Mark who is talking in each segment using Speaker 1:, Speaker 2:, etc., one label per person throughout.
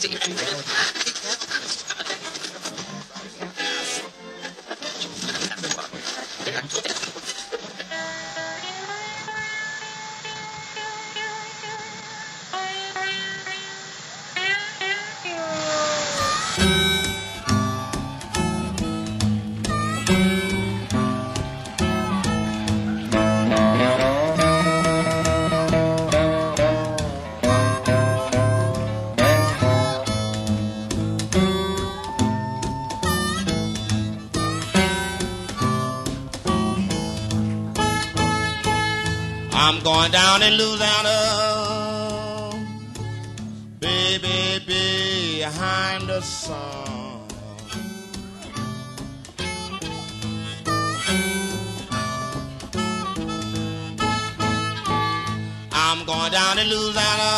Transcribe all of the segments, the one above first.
Speaker 1: I'm going down in Louisiana, baby, behind the sun. I'm going down in Louisiana,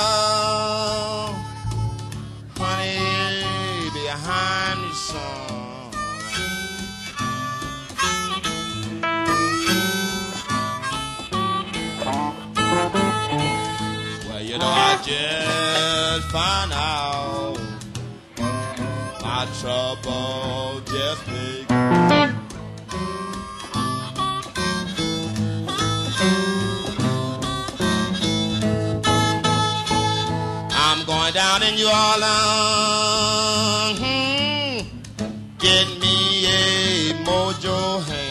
Speaker 1: honey, behind the sun. You know, I just found out my trouble just began. I'm going down in New Orleans, get me a mojo hand.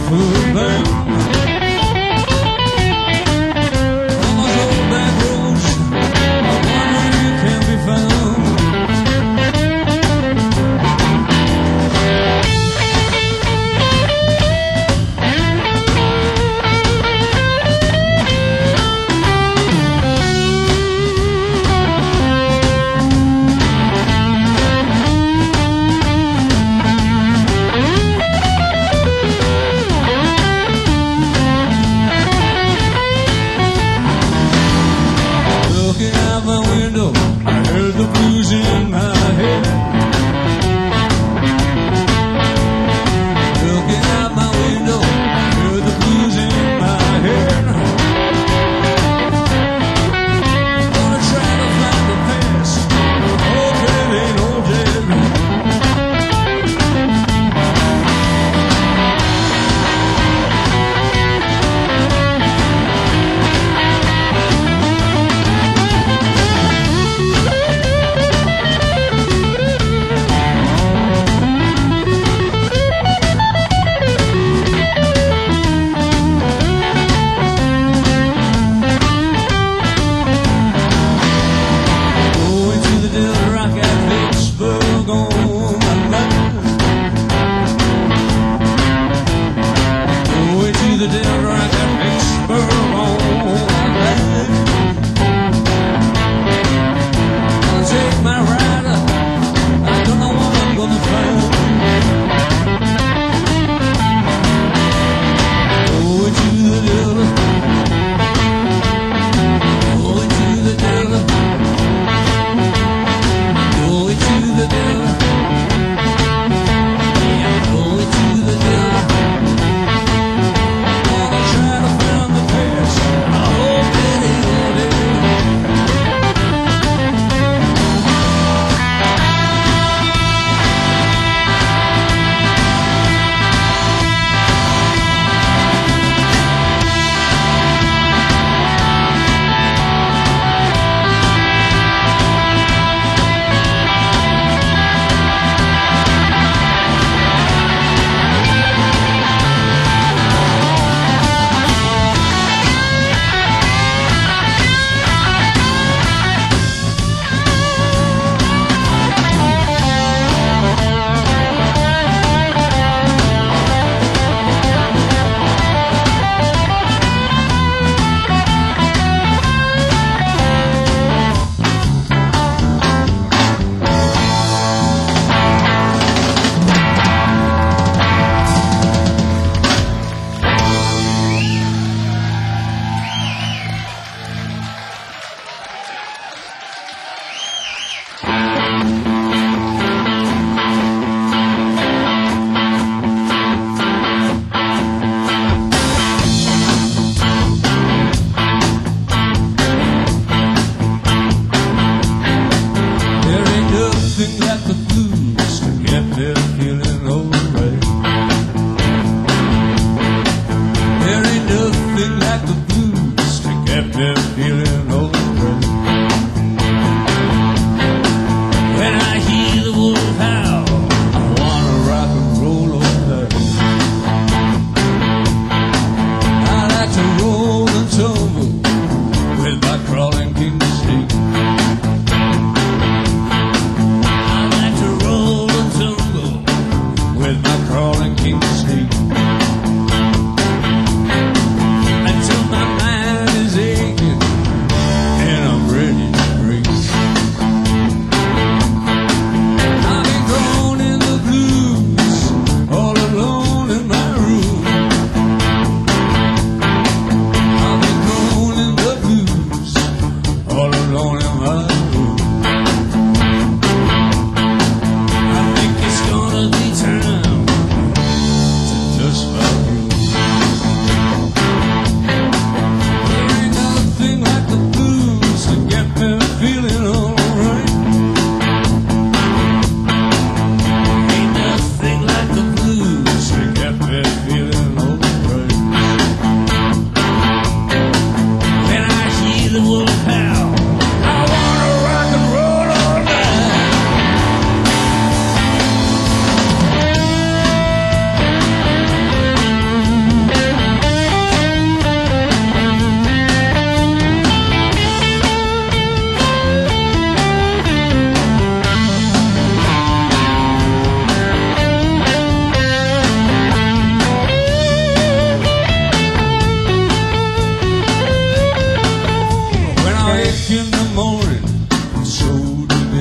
Speaker 2: food burn. On those old back roads, I wonder if you can be found.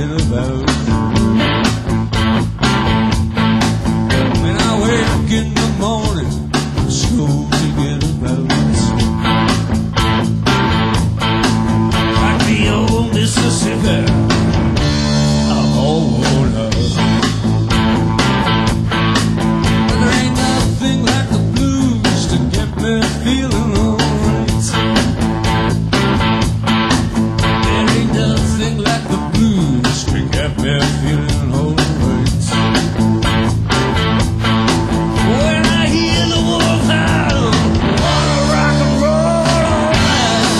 Speaker 2: thinking about. When I wake in the morning, so thinking about. Like the old Mississippi, I'm all worn out. But there ain't nothing like the blues to get me feeling alright. There ain't nothing like the blues to get me feeling alright. When I hear the wolf howl, wanna rock and roll all night.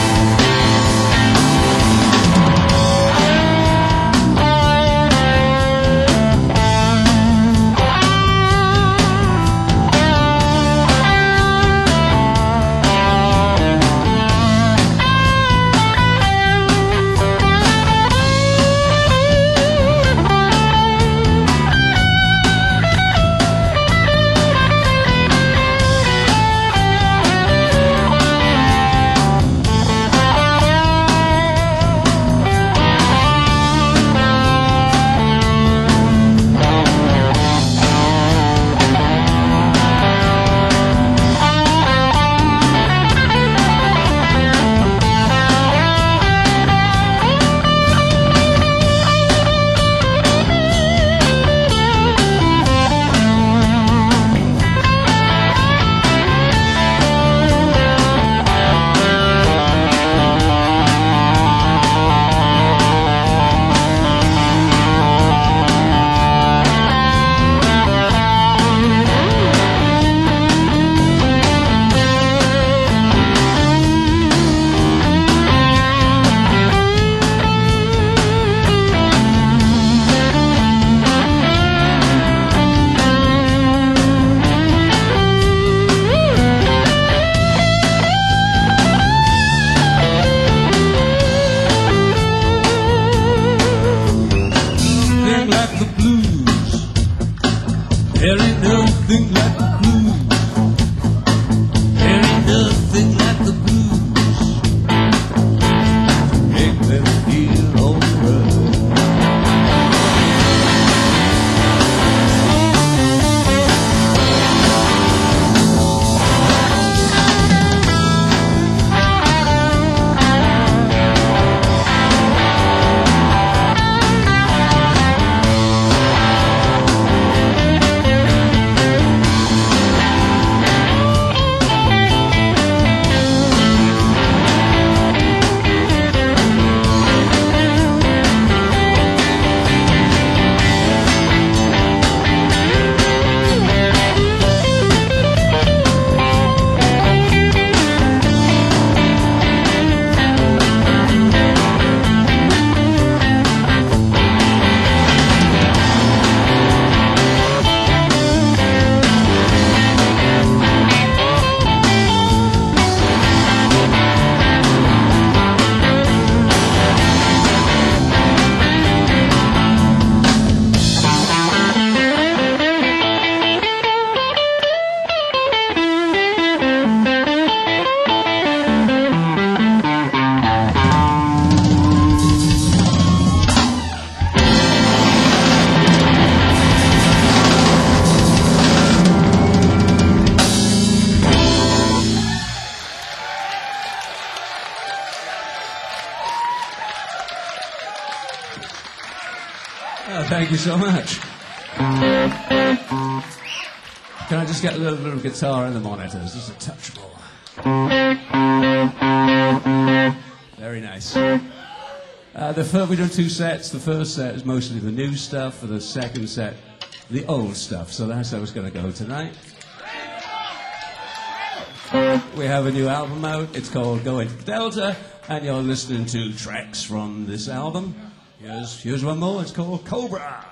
Speaker 2: Nothing like the blues. There ain't nothing like the blues. There ain't nothing like the blues. Make them feel alright. Oh, thank you so much. Can I just get a little bit of guitar in the monitors? Just a touch more. Very nice. We do two sets. The first set is mostly the new stuff, and the second set, the old stuff. So that's how it's going to go tonight. We have a new album out. It's called Going Delta, and you're listening to tracks from this album. Here's one more. It's called Cobra.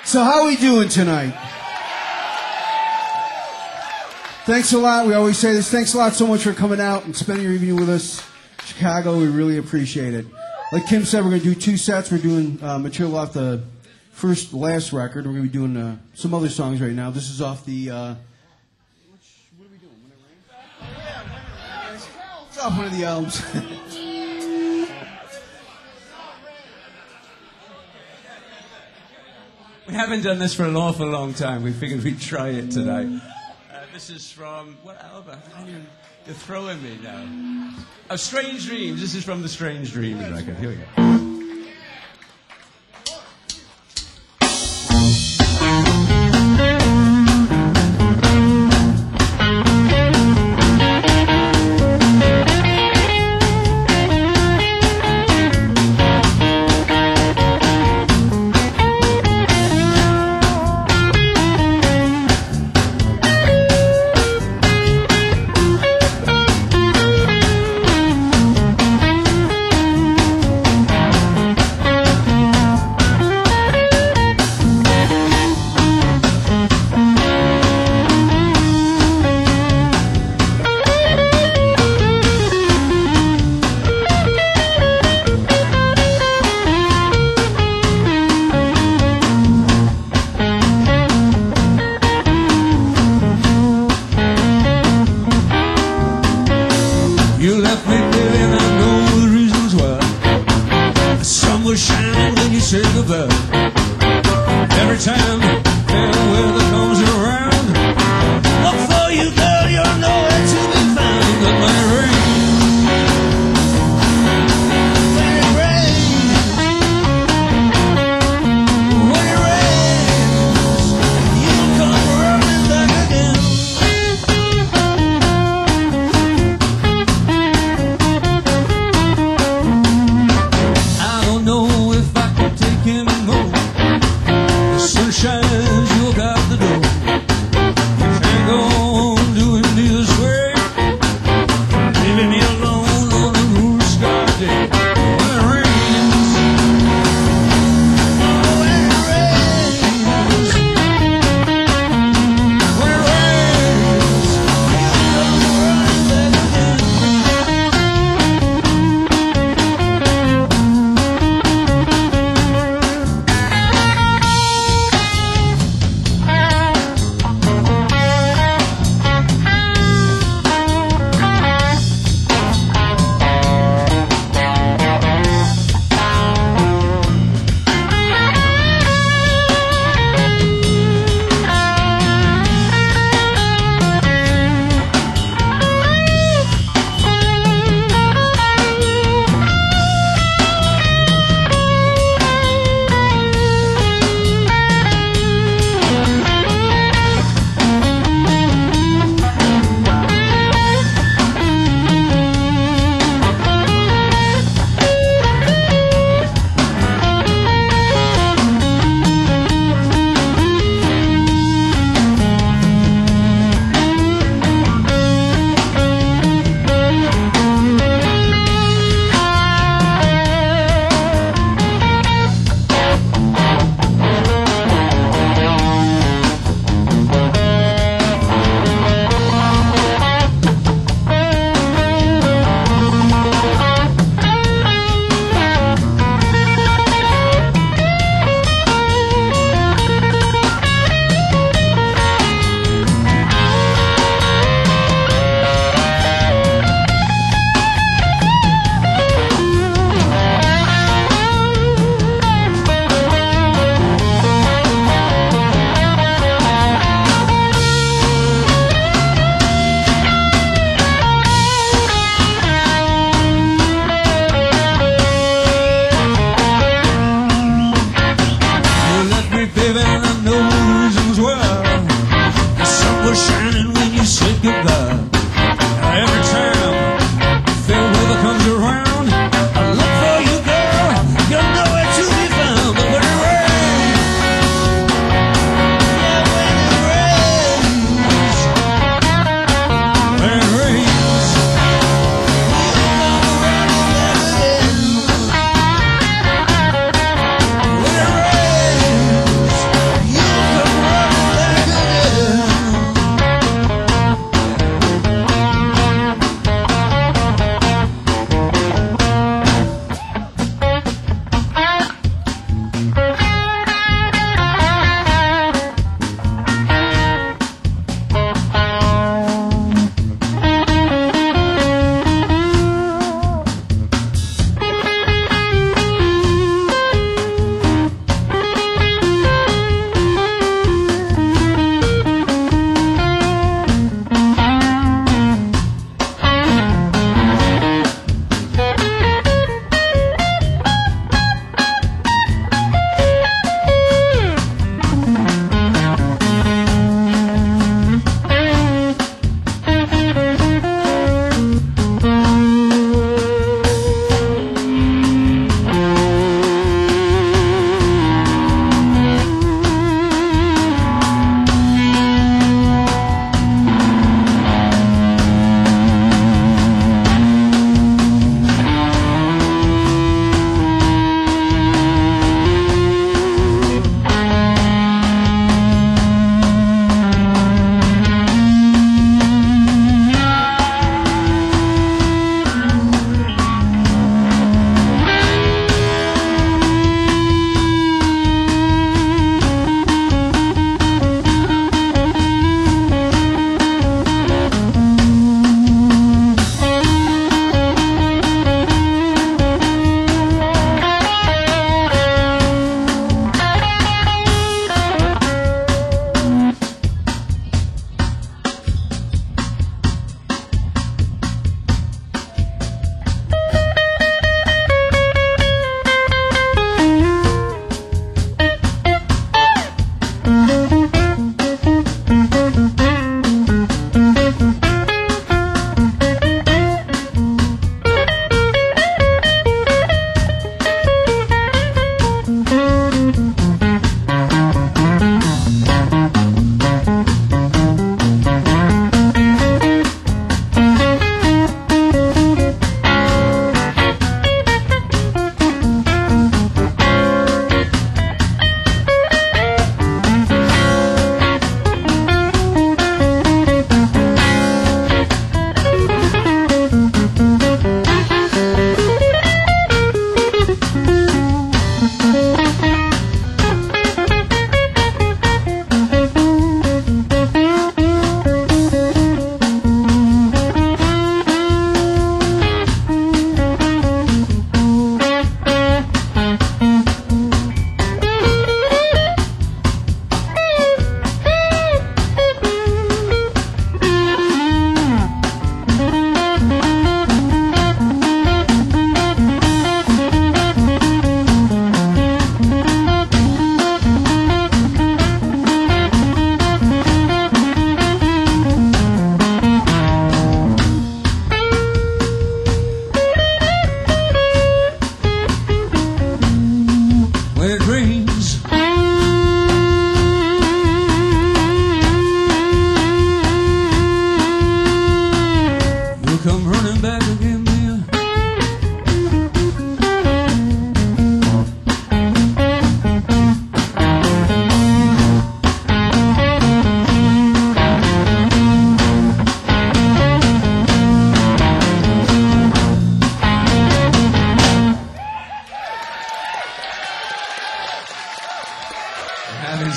Speaker 3: So how are we doing tonight? Thanks a lot. We always say this. Thanks a lot so much for coming out and spending your evening with us. Chicago, we really appreciate it. Like Kim said, we're going to do 2 sets. We're doing material off the last record. We're going to be doing some other songs right now. This is off the... what are we doing? When It Rains? It's off one of the albums.
Speaker 2: We haven't done this for an awful long time. We figured we'd try it today. This is from... What album? You're throwing me now. Oh, Strange Dreams. This is from the Strange Dreams record. Here we go.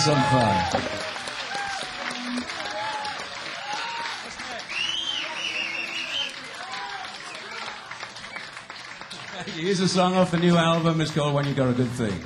Speaker 2: some fun. Here's a song off the new album. It's called When You Got a Good Thing.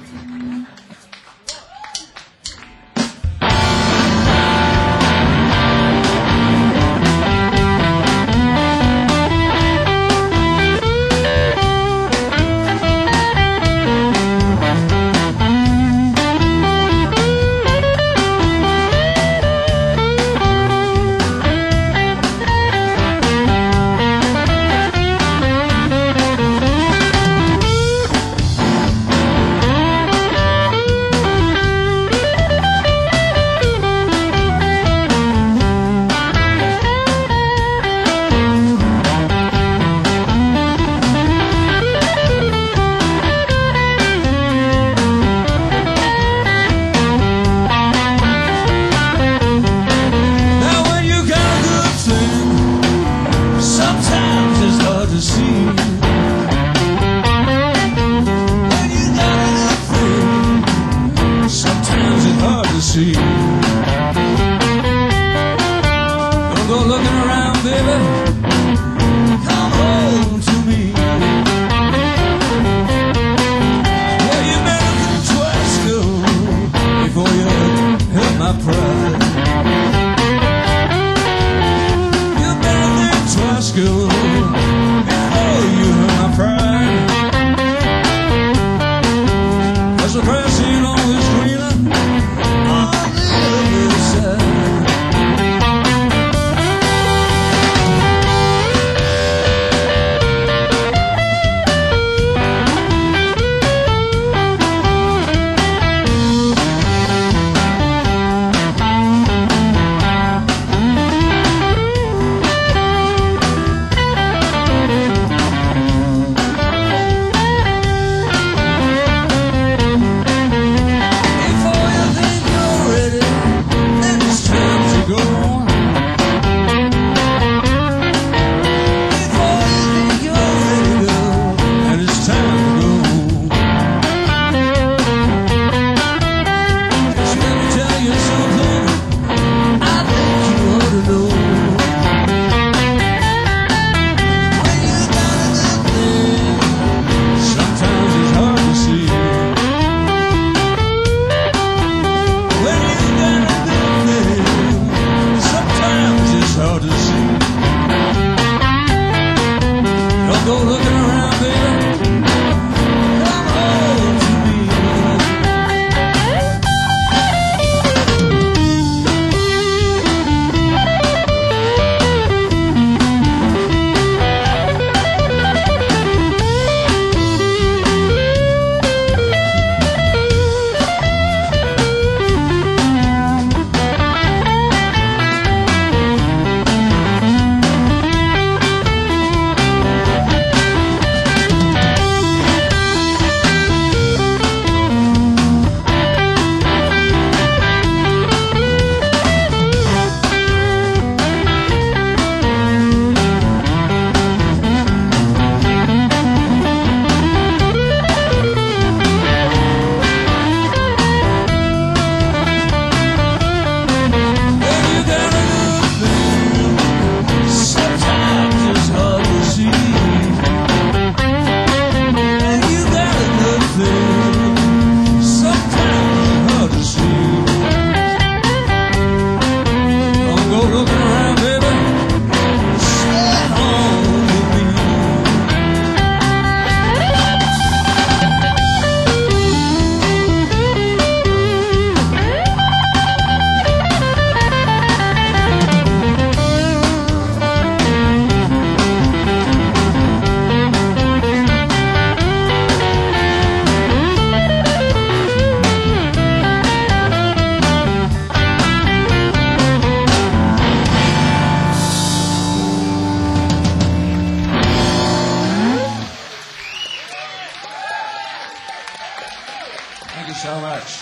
Speaker 2: so much.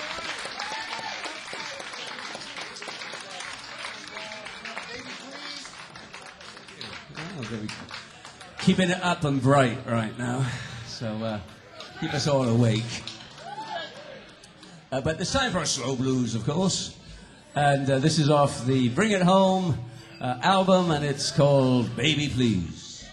Speaker 2: Keeping it up and bright right now, so keep us all awake. But it's time for a slow blues, of course. And this is off the Bring It Home album, and it's called Baby Please.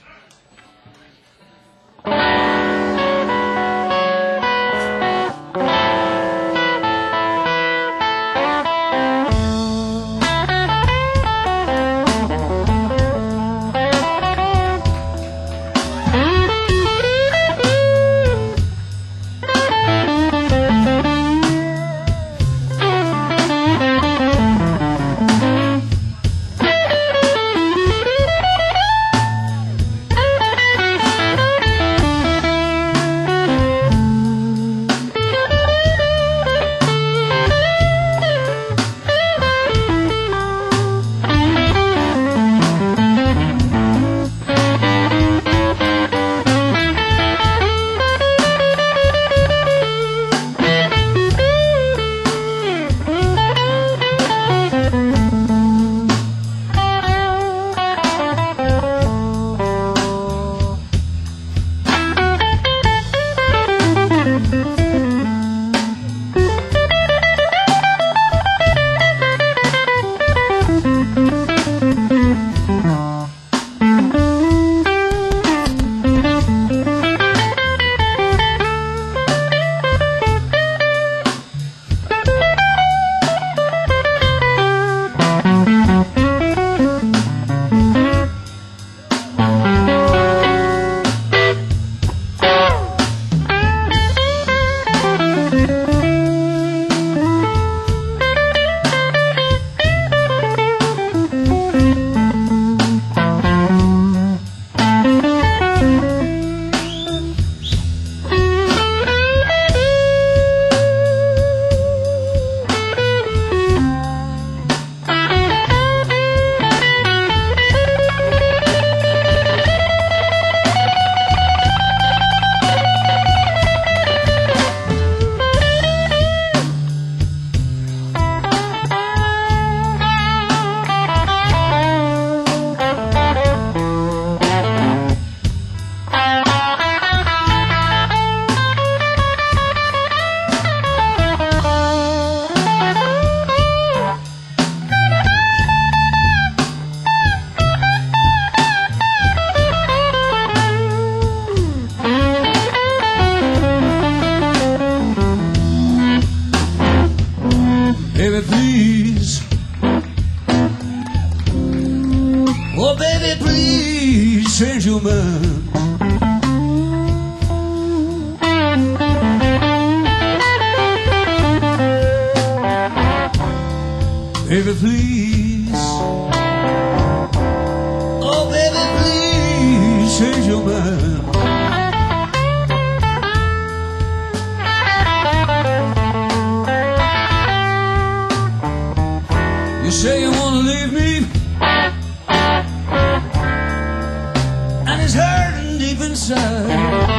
Speaker 2: Baby, please. Oh, baby, please change your mind. Baby, please. Oh, baby, please change your mind. You say you wanna leave me, and it's hurting deep inside.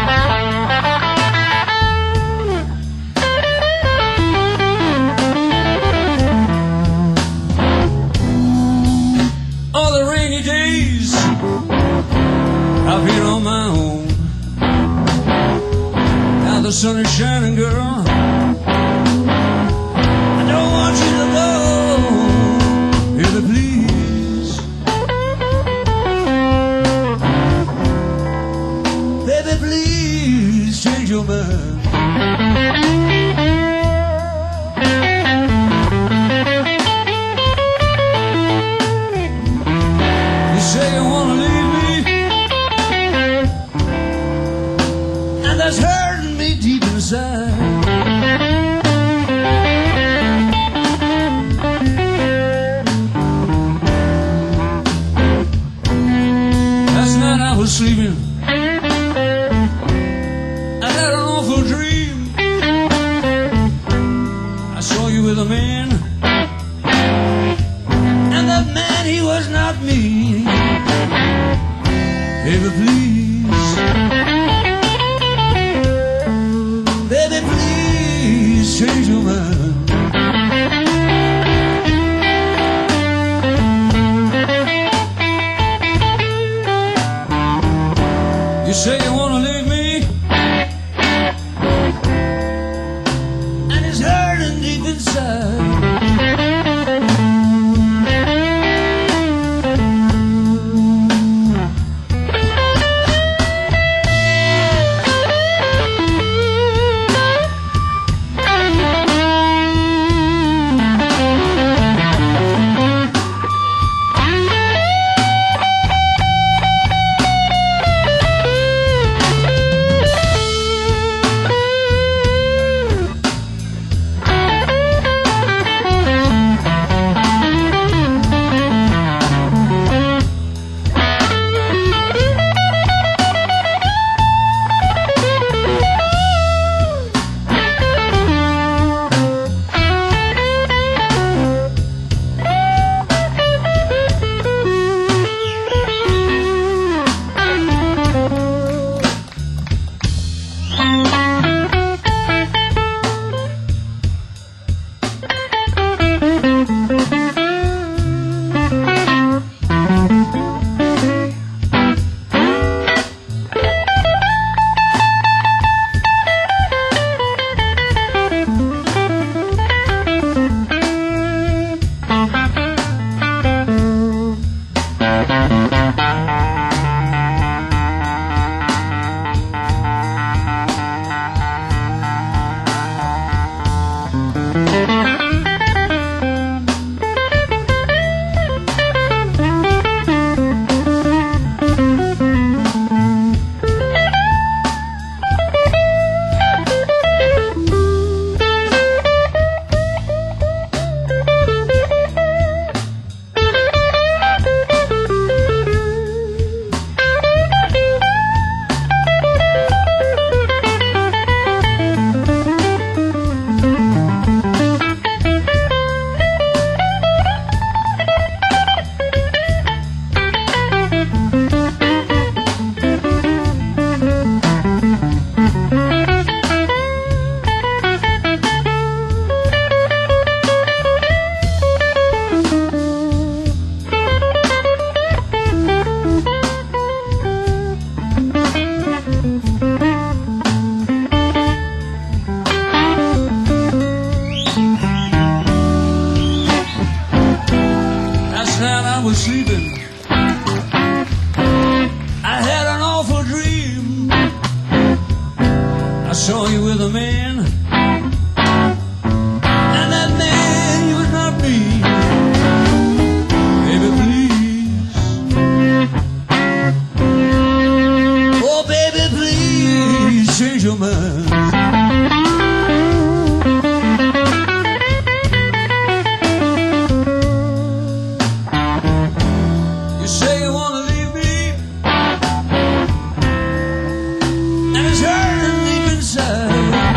Speaker 2: All the rainy days I've been on my own. Now the sun is shining, girl. I don't want you to go. Baby, please. Baby, please change your mind. You say you wanna leave me, and that's hurting me deep inside. I was sleeping, I had an awful dream. I saw you with a man, and that man, he was not me. Baby, please. Baby, please change your mind. You say you wanna leave me, and it's hurt. saw you with a man, and that man you would not be. Baby, please. Oh, baby, please change your mind. You say you want to leave me, and it's hurting deep inside.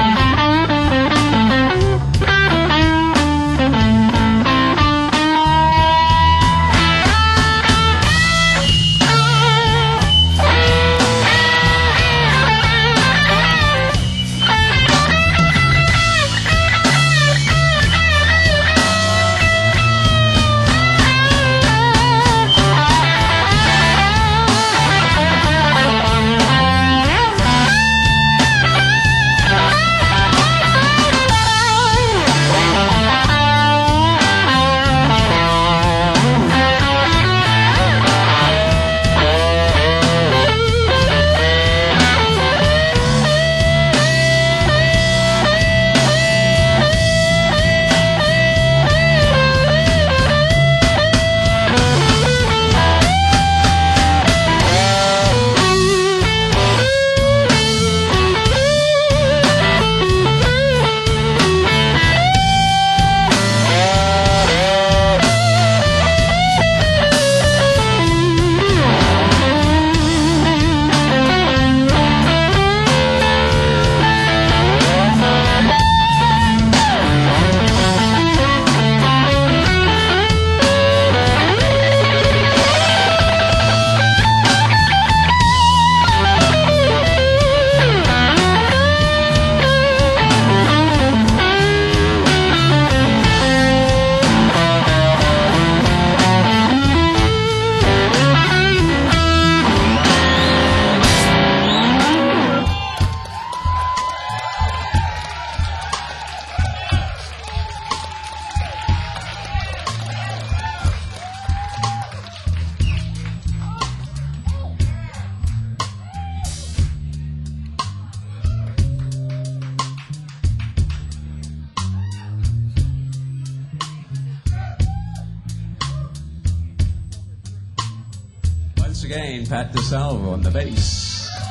Speaker 2: Once again, Pat DeSalvo on the bass.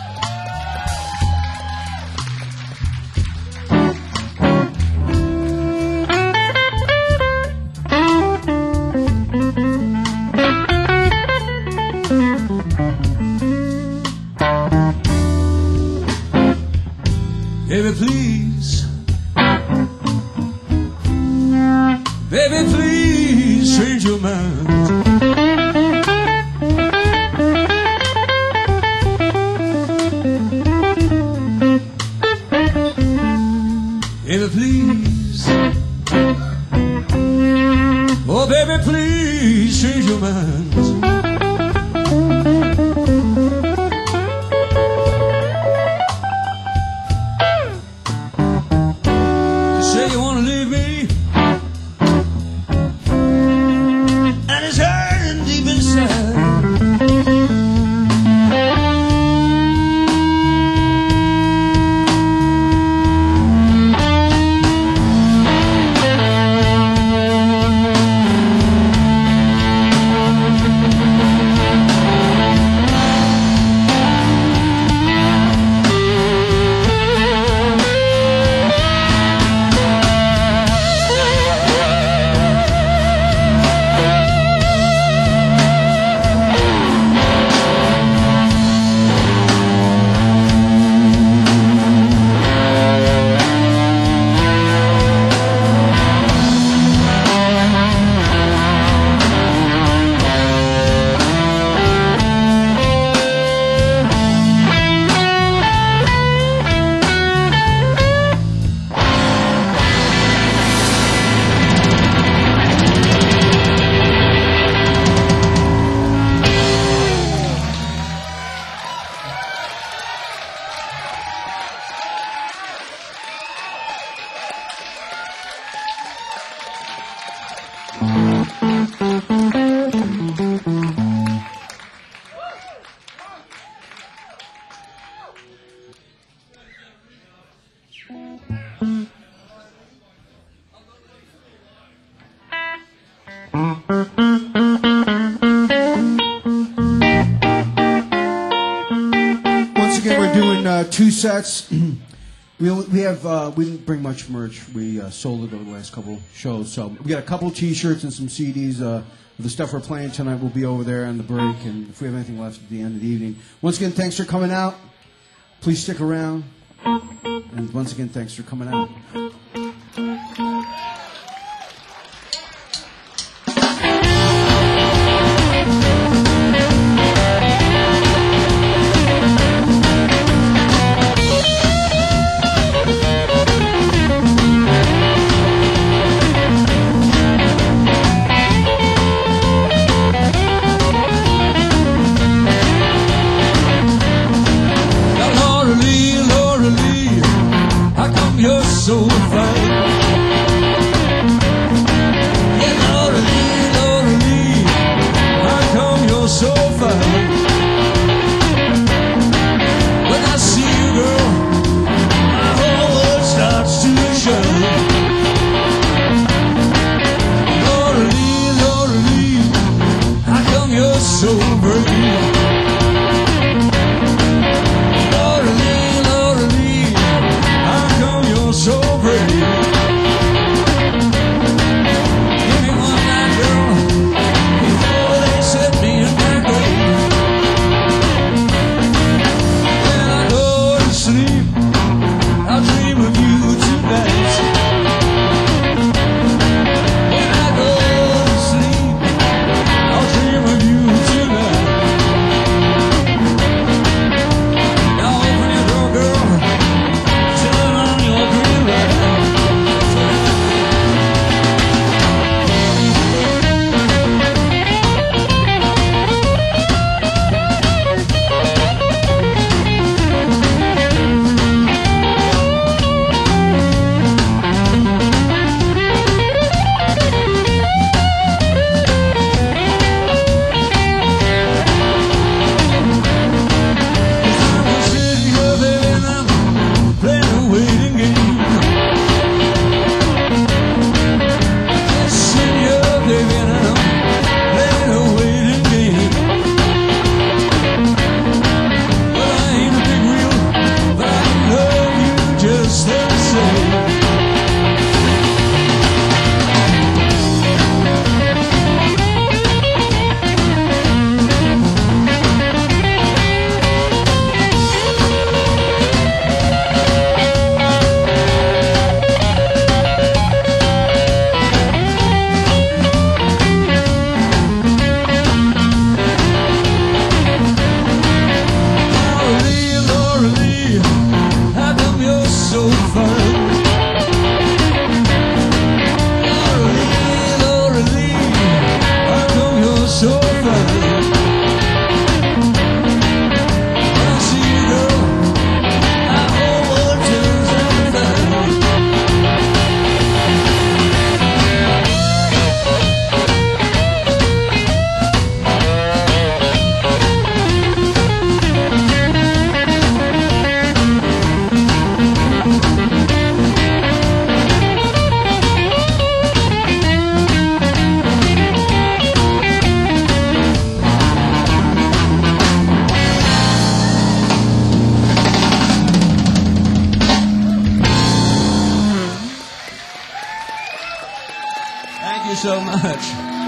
Speaker 2: Baby, please. Baby, please change your mind. Baby, please. Oh, baby, please change your mind.
Speaker 3: Once again, we're doing 2 sets. We didn't bring much merch. We sold it over the last couple shows. So we got a couple T-shirts and some CDs. The stuff we're playing tonight will be over there on the break, and if we have anything left at the end of the evening. Once again, thanks for coming out. Please stick around. And once again, thanks for coming out.
Speaker 4: So fine. Yeah, Laura Lee, how come you're so fine? When I see you, girl, my whole world starts to shine. Laura Lee, how come you're so brave? So brave. Give me one night, girl, before they set me in my grave. When I go to sleep, I'll dream of you tonight. When I go to sleep, I'll dream of you tonight. Now open your door, girl. Turn on your green light. So much.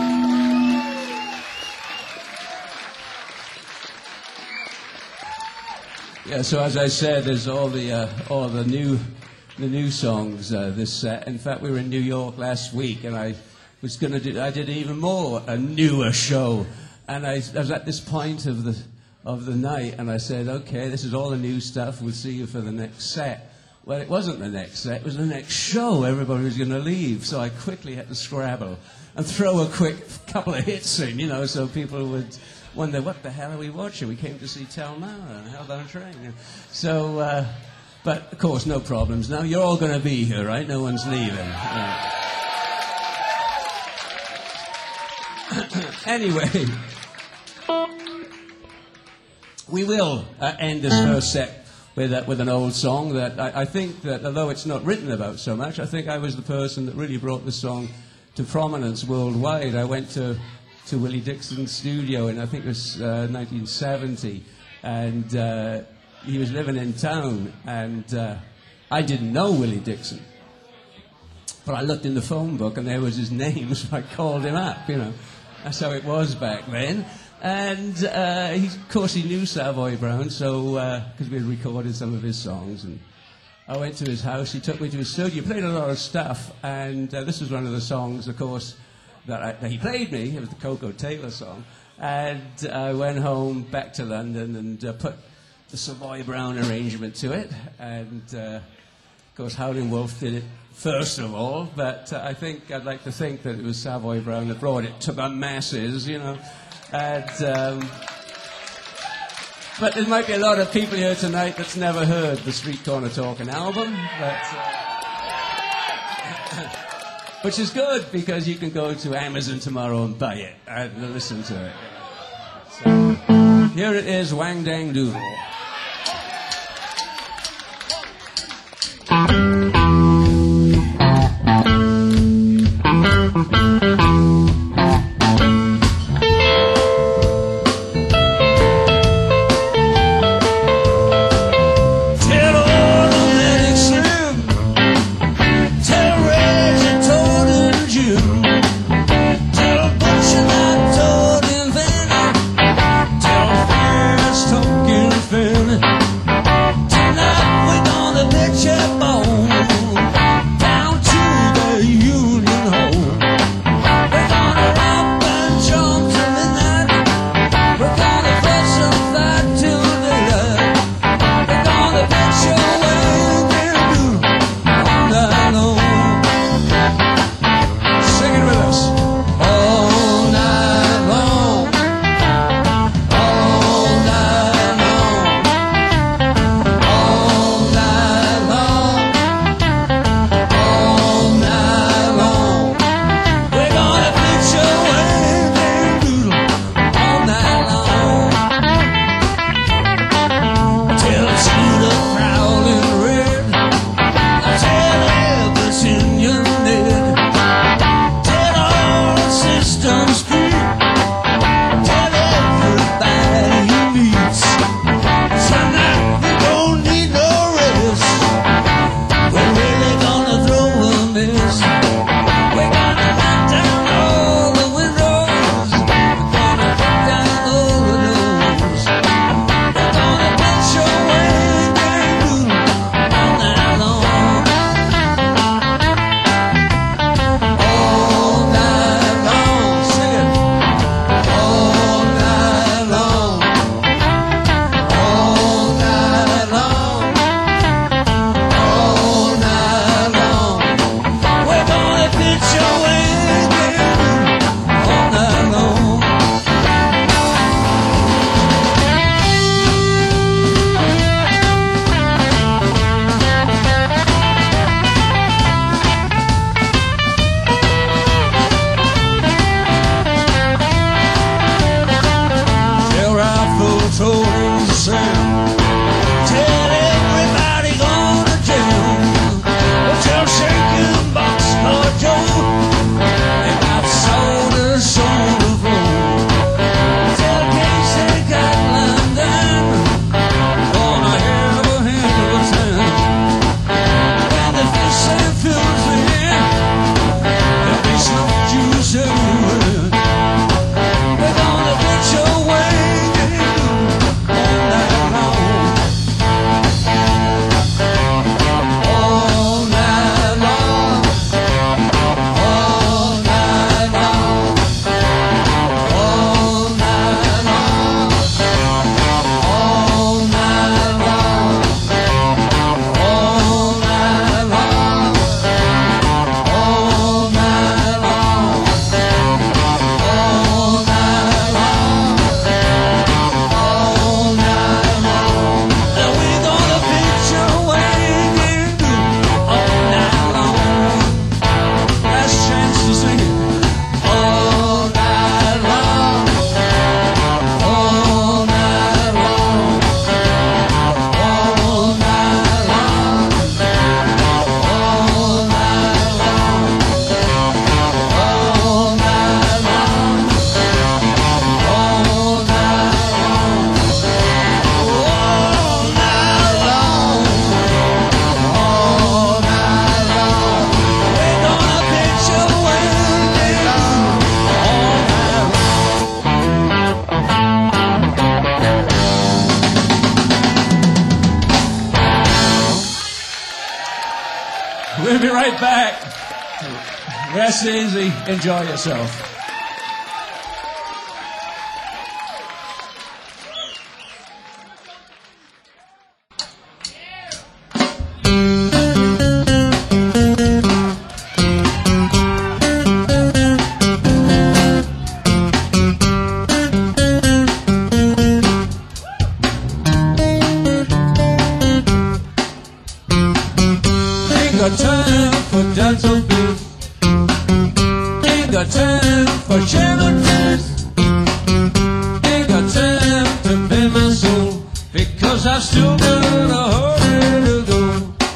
Speaker 4: Yeah, so as I said, there's all the new songs this set. In fact, we were in New York last week, and I did even more, a newer show. And I was at this point of the night, and I said, okay, this is all the new stuff. We'll see you for the next set. Well, it wasn't the next set. It was the next show. Everybody was going to leave. So I quickly had to scrabble and throw a quick couple of hits in, so people would wonder, what the hell are we watching? We came to see Tal Mara and Hell on a Train. So, but, of course, no problems. Now, you're all going to be here, right? No one's leaving. Anyway, we will end this first set with an old song that I think that, although it's not written about so much, I think I was the person that really brought the song to prominence worldwide. I went to Willie Dixon's studio in, I think it was 1970, and he was living in town, and I didn't know Willie Dixon. But I looked in the phone book and there was his name, so I called him up, you know. That's how it was back then. And of course he knew Savoy Brown, so because we had recorded some of his songs, and I went to his house. He took me to his studio, played a lot of stuff, and this was one of the songs, of course, that he played me. It was the Coco Taylor song. And I went home back to London and put the Savoy Brown arrangement to it, and of course Howlin' Wolf did it first of all, but I'd like to think that it was Savoy Brown that brought it to the masses, you know. And, but there might be a lot of people here tonight that's never heard the Street Corner Talking album, but, which is good because you can go to Amazon tomorrow and buy it and listen to it. So, here it is, Wang Dang Doodle.
Speaker 5: Fair
Speaker 2: We'll be right back. Rest easy. Enjoy yourself. Ain't got time for dental bills. Ain't got time for charities. Ain't got time to pay my soul because I've still got a hurry to go.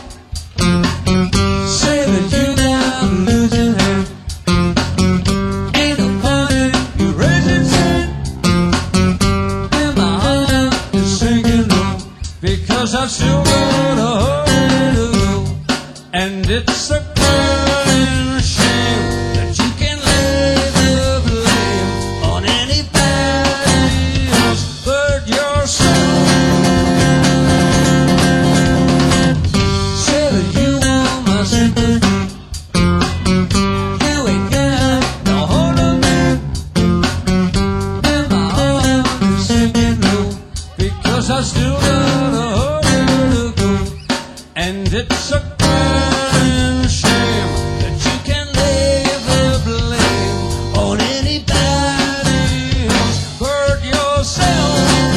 Speaker 2: Say that you now losing hand. Ain't no point in you raising sand. And my heart is sinking low because I've still got a hurry to go. And it's a crying shame that you can lay the blame on anybody else but yourself. Say that you want my sympathy. You ain't got no hold on me. And my heart is sinking low because I still got a hurry to go. And it's a crying shame that you can lay the blame on anybody else but yourself.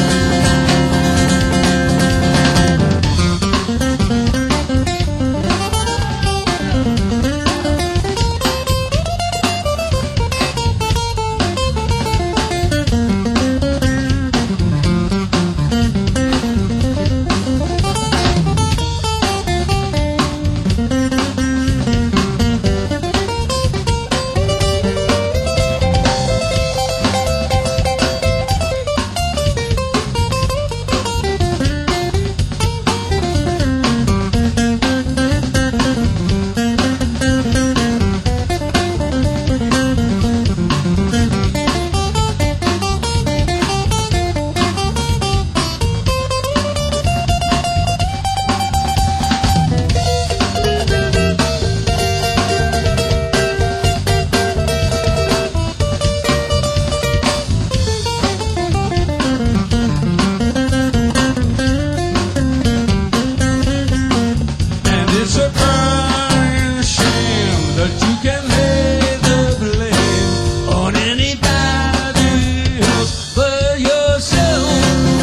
Speaker 2: And it's a crying shame that you can lay the blame on anybody else but yourself.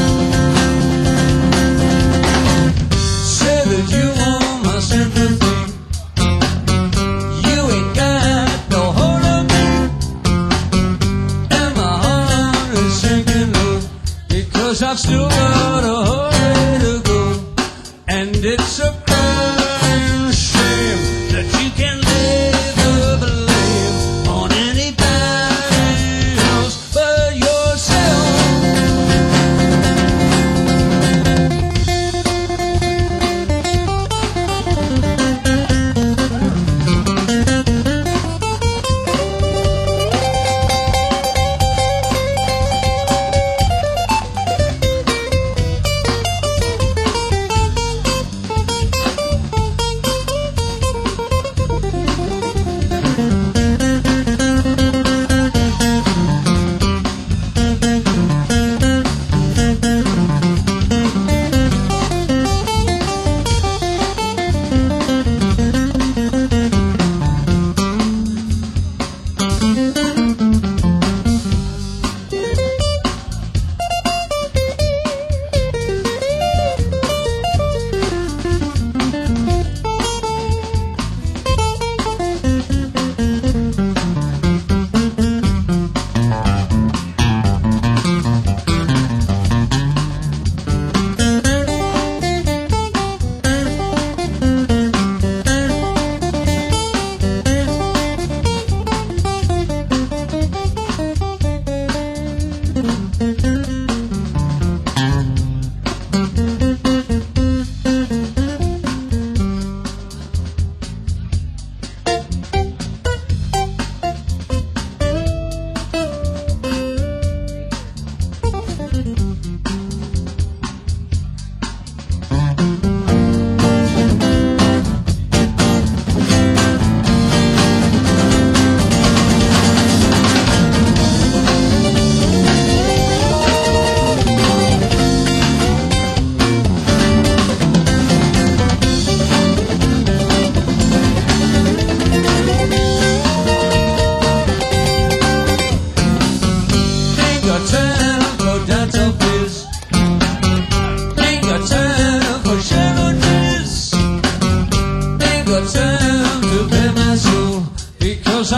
Speaker 2: Say that you want my sympathy. You ain't got no hold on me. And my heart is sinking low because I've still got a hurry to go. And it's a crying shame that you can lay the blame on anybody else but yourself.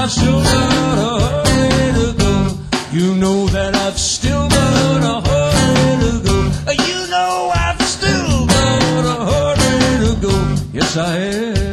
Speaker 4: I've still got a hurry to go. You know that I've still got a hurry to go. You know I've still got a hurry to go. Yes, I have.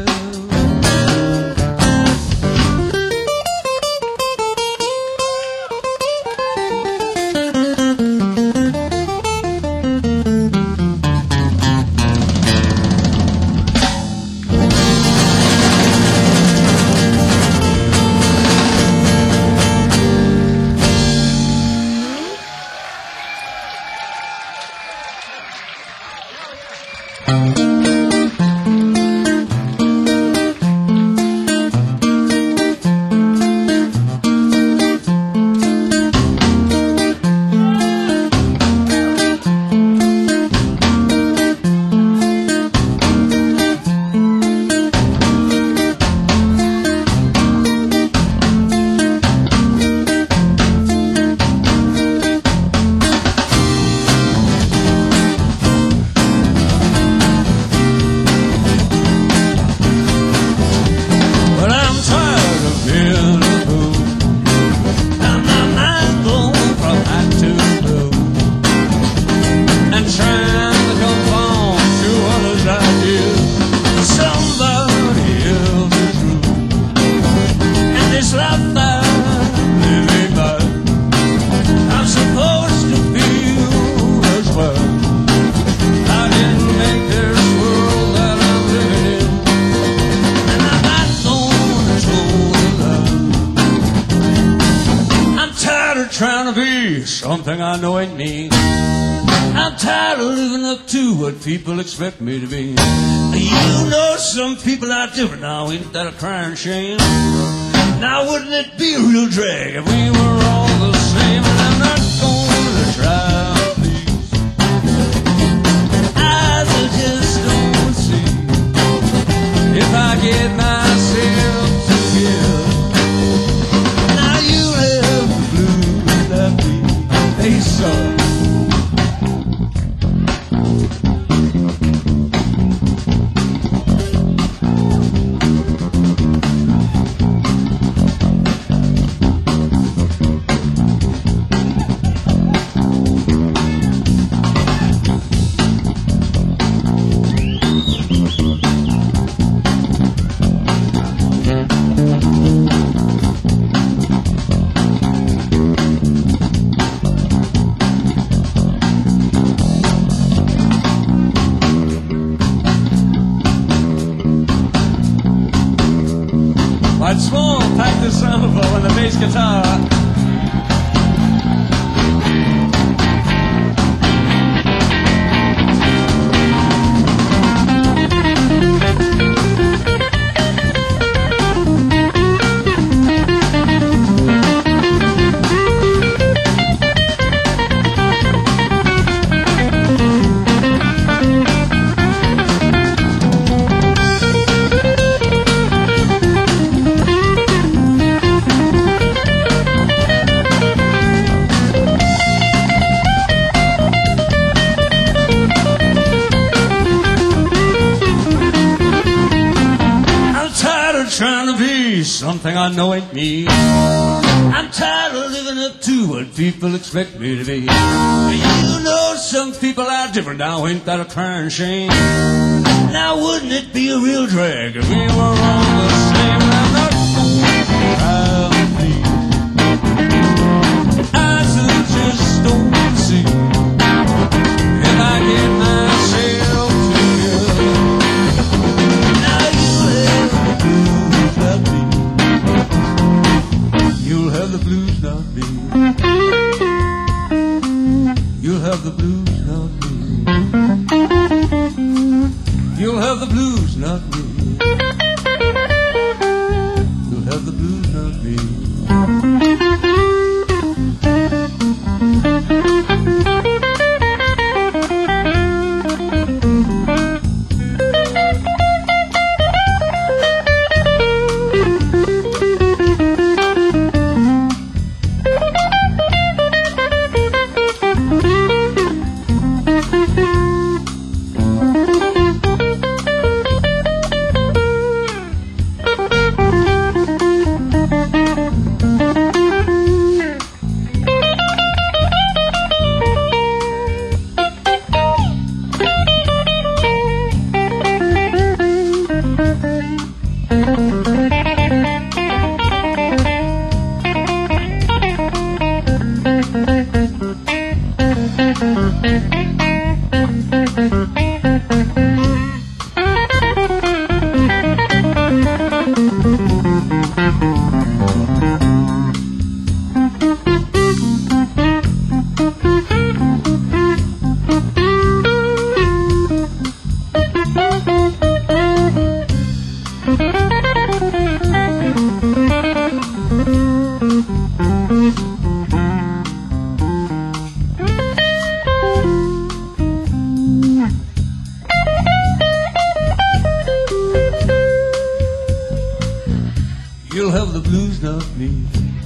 Speaker 4: Something I know ain't me. I'm tired of living up to what people expect me to be. You know some people are different now, ain't that a crying shame? Now wouldn't it be a real drag if we were all the same? And I'm not gonna try, please. Eyes that just don't see. If I get myself together, now you have the blues that be. Hey, son. I'd small pack the salvo and the bass guitar. Something I know ain't me. I'm tired of living up to what people expect me to be. You know some people are different now, ain't that a crying shame? Now wouldn't it be a real drag if we were all the same? And I'm not gonna please. Eyes that just don't see. If I get myself together, now you have the blues that be. You'll have the blues, not me. You'll have the blues, not me. You'll have the blues, not me. You'll have the blues, not me. will have the blues, not me.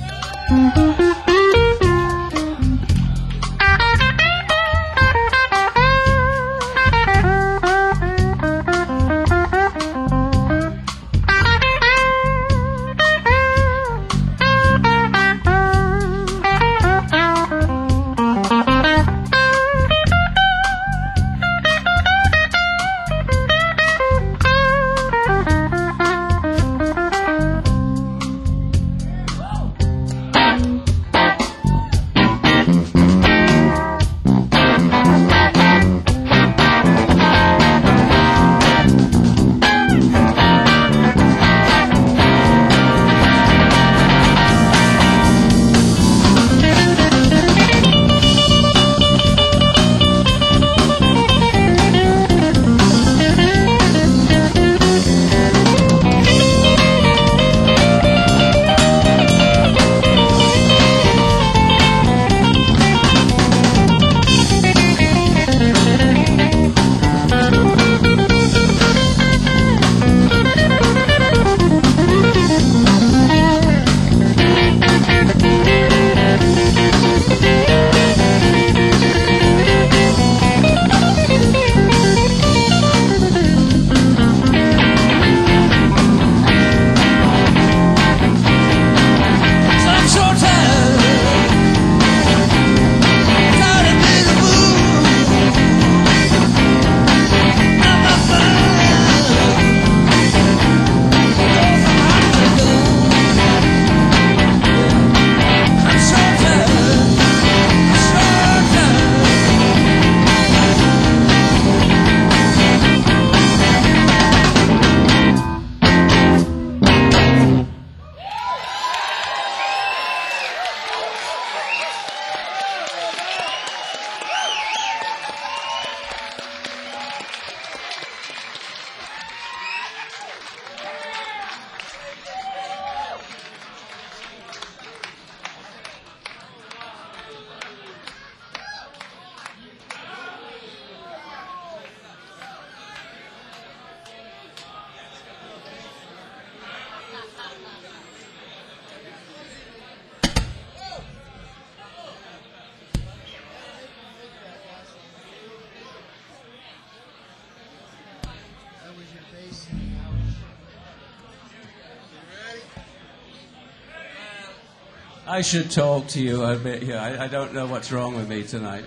Speaker 4: I should talk to you a bit here. I don't know what's wrong with me tonight.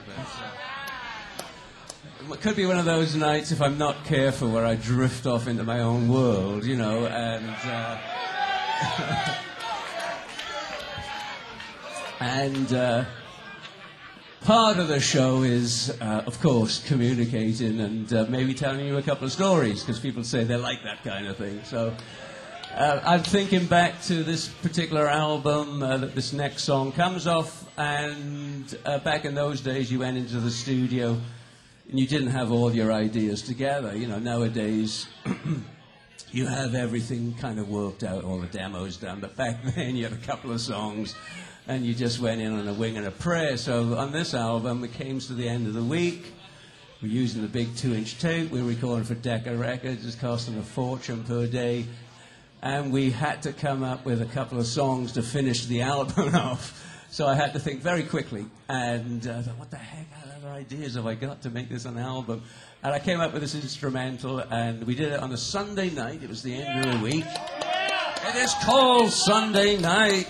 Speaker 4: But, it could be one of those nights, if I'm not careful, where I drift off into my own world, you know, and part of the show is, of course, communicating and maybe telling you a couple of stories, because people say they like that kind of thing. So I'm thinking back to this particular album that this next song comes off, and back in those days you went into the studio and you didn't have all your ideas together. You know, nowadays you have everything kind of worked out, all the demos done, but back then you had a couple of songs and you just went in on a wing and a prayer. So on this album, it came to the end of the week. We're using the big 2-inch tape. We're recording for Decca Records. It's costing a fortune per day. And we had to come up with a couple of songs to finish the album off. So I had to think very quickly. And I thought, what the heck other ideas have I got to make this an album? And I came up with this instrumental, and we did it on a Sunday night. It was the end of the week. It is called Sunday Night.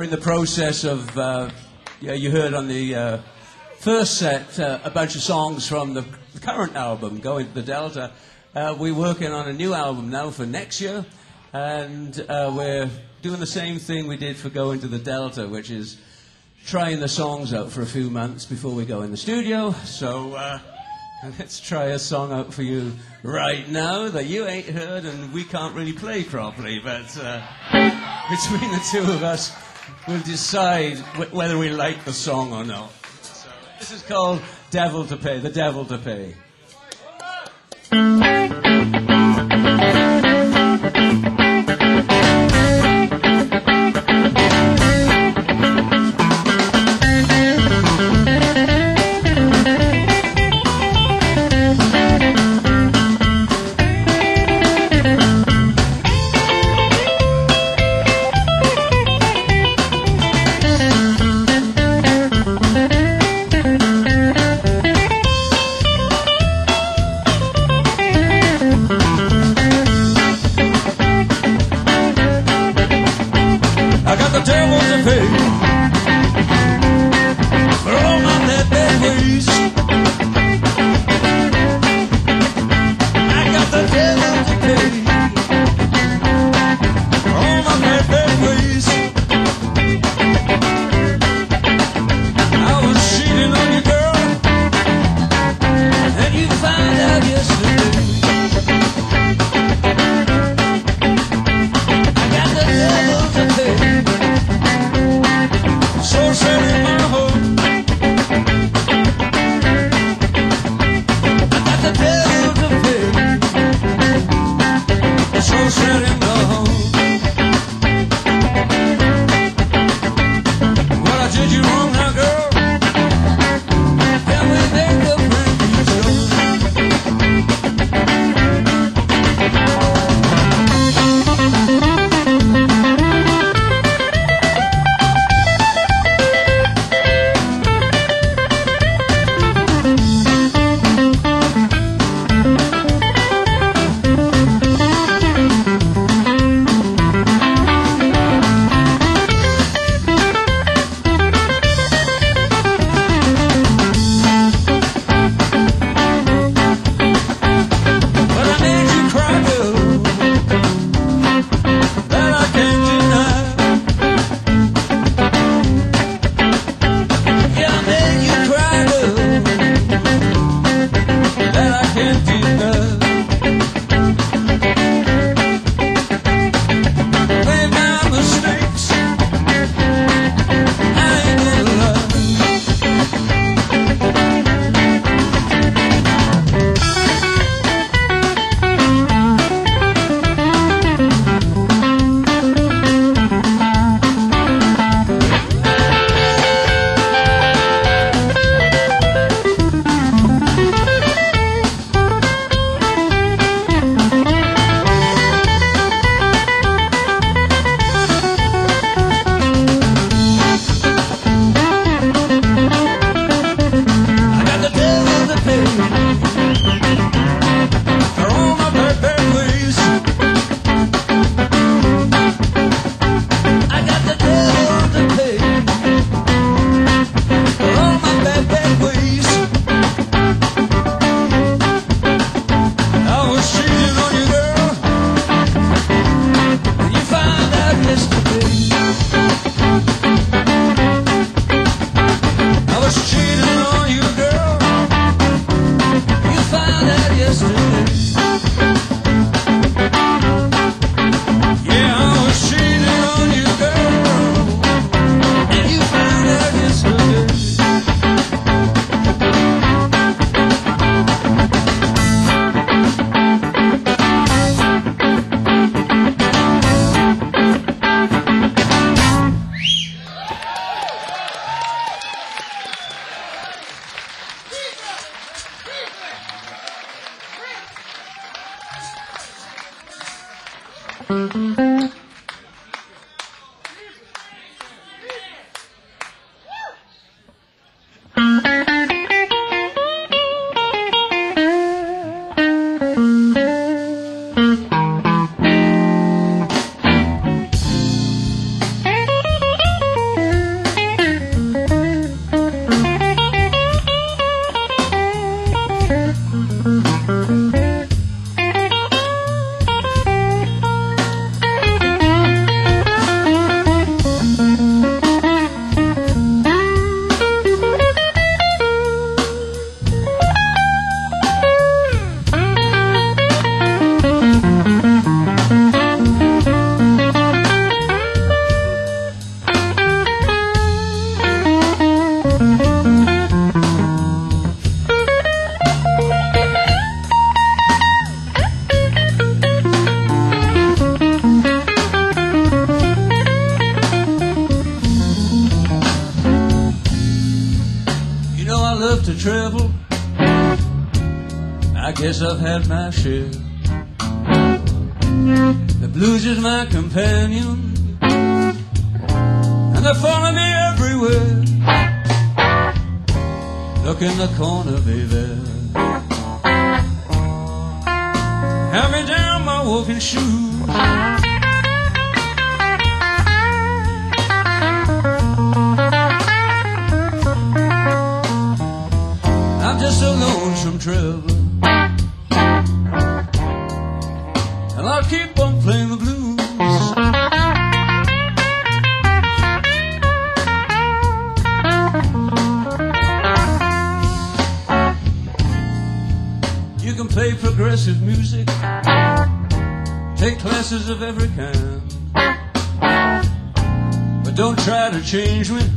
Speaker 4: in the process of, you heard on the first set a bunch of songs from the current album, Going to the Delta. We're working on a new album now for next year, and we're doing the same thing we did for Going to the Delta, which is trying the songs out for a few months before we go in the studio. So let's try a song out for you right now that you ain't heard and we can't really play properly, but between the two of us, we'll decide whether we like the song or not. So this is called Devil to Pay, The Devil to Pay. love to travel. I guess I've had my share. The blues is my companion, and they follow me everywhere. Look in the corner, baby. Hand me down my walking shoes. I'm just a lonesome traveler, and I'll keep on playing the blues. You can play progressive music, take classes of every kind, but don't try to change me,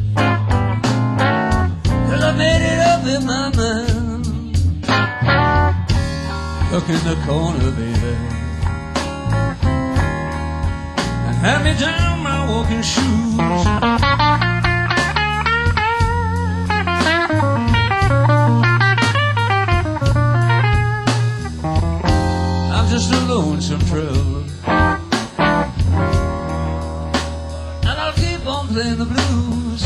Speaker 4: 'cause I made it up in my mind. Look in the corner, baby, and hand me down my walking shoes. I'm just a lonesome traveler, and I'll keep on playing the blues.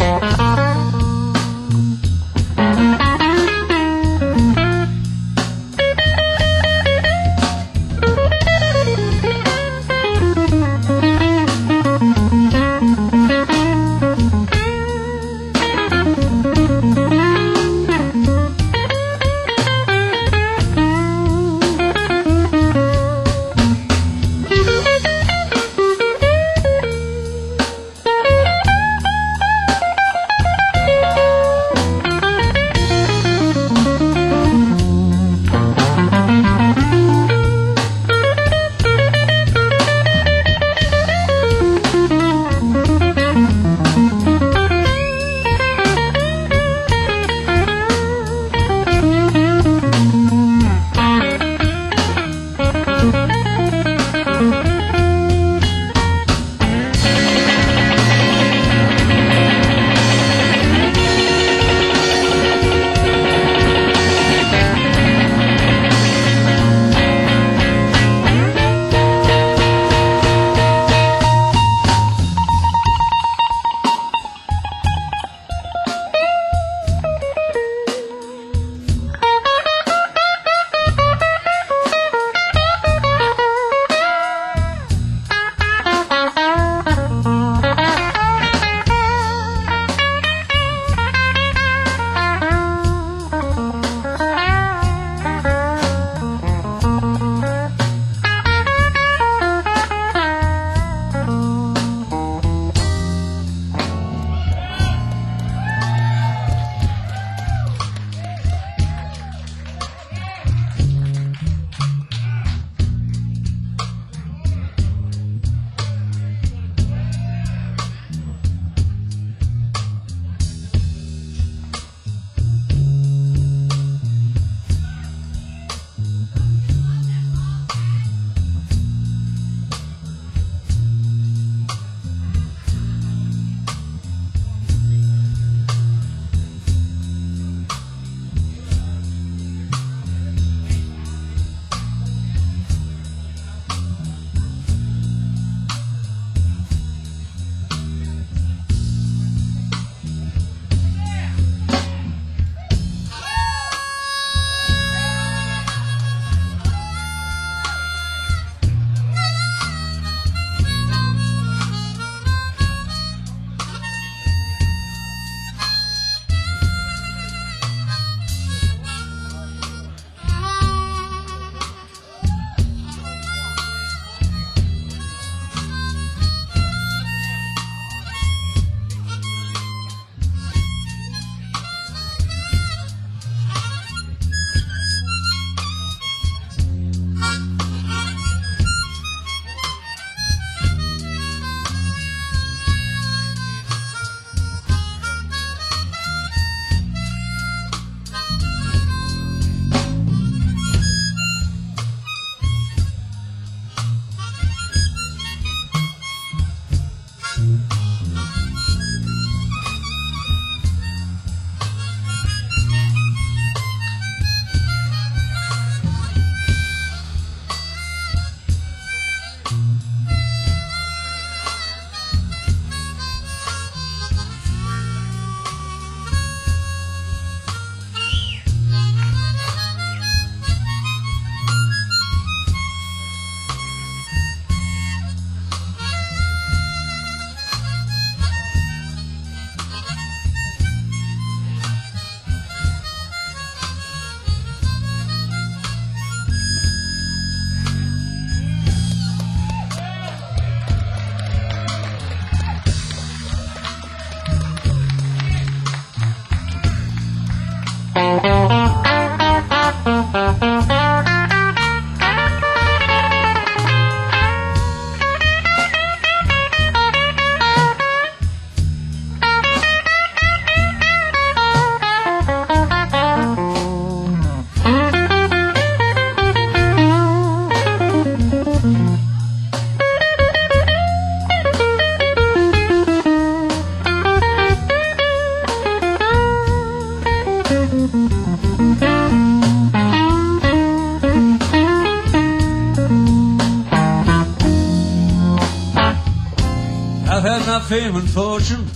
Speaker 4: fame and fortune.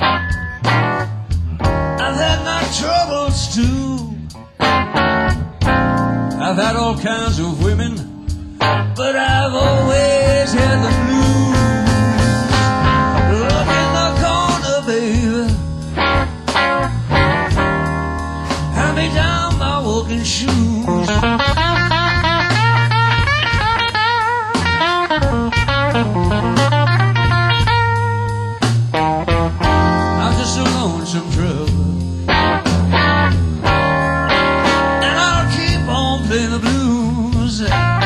Speaker 4: I've had my troubles too. I've had all kinds of women, but I've always had the blues. Look in the corner, baby. Hand me down my walking shoes. I'm just a lonesome trouble, and I'll keep on playing the blues.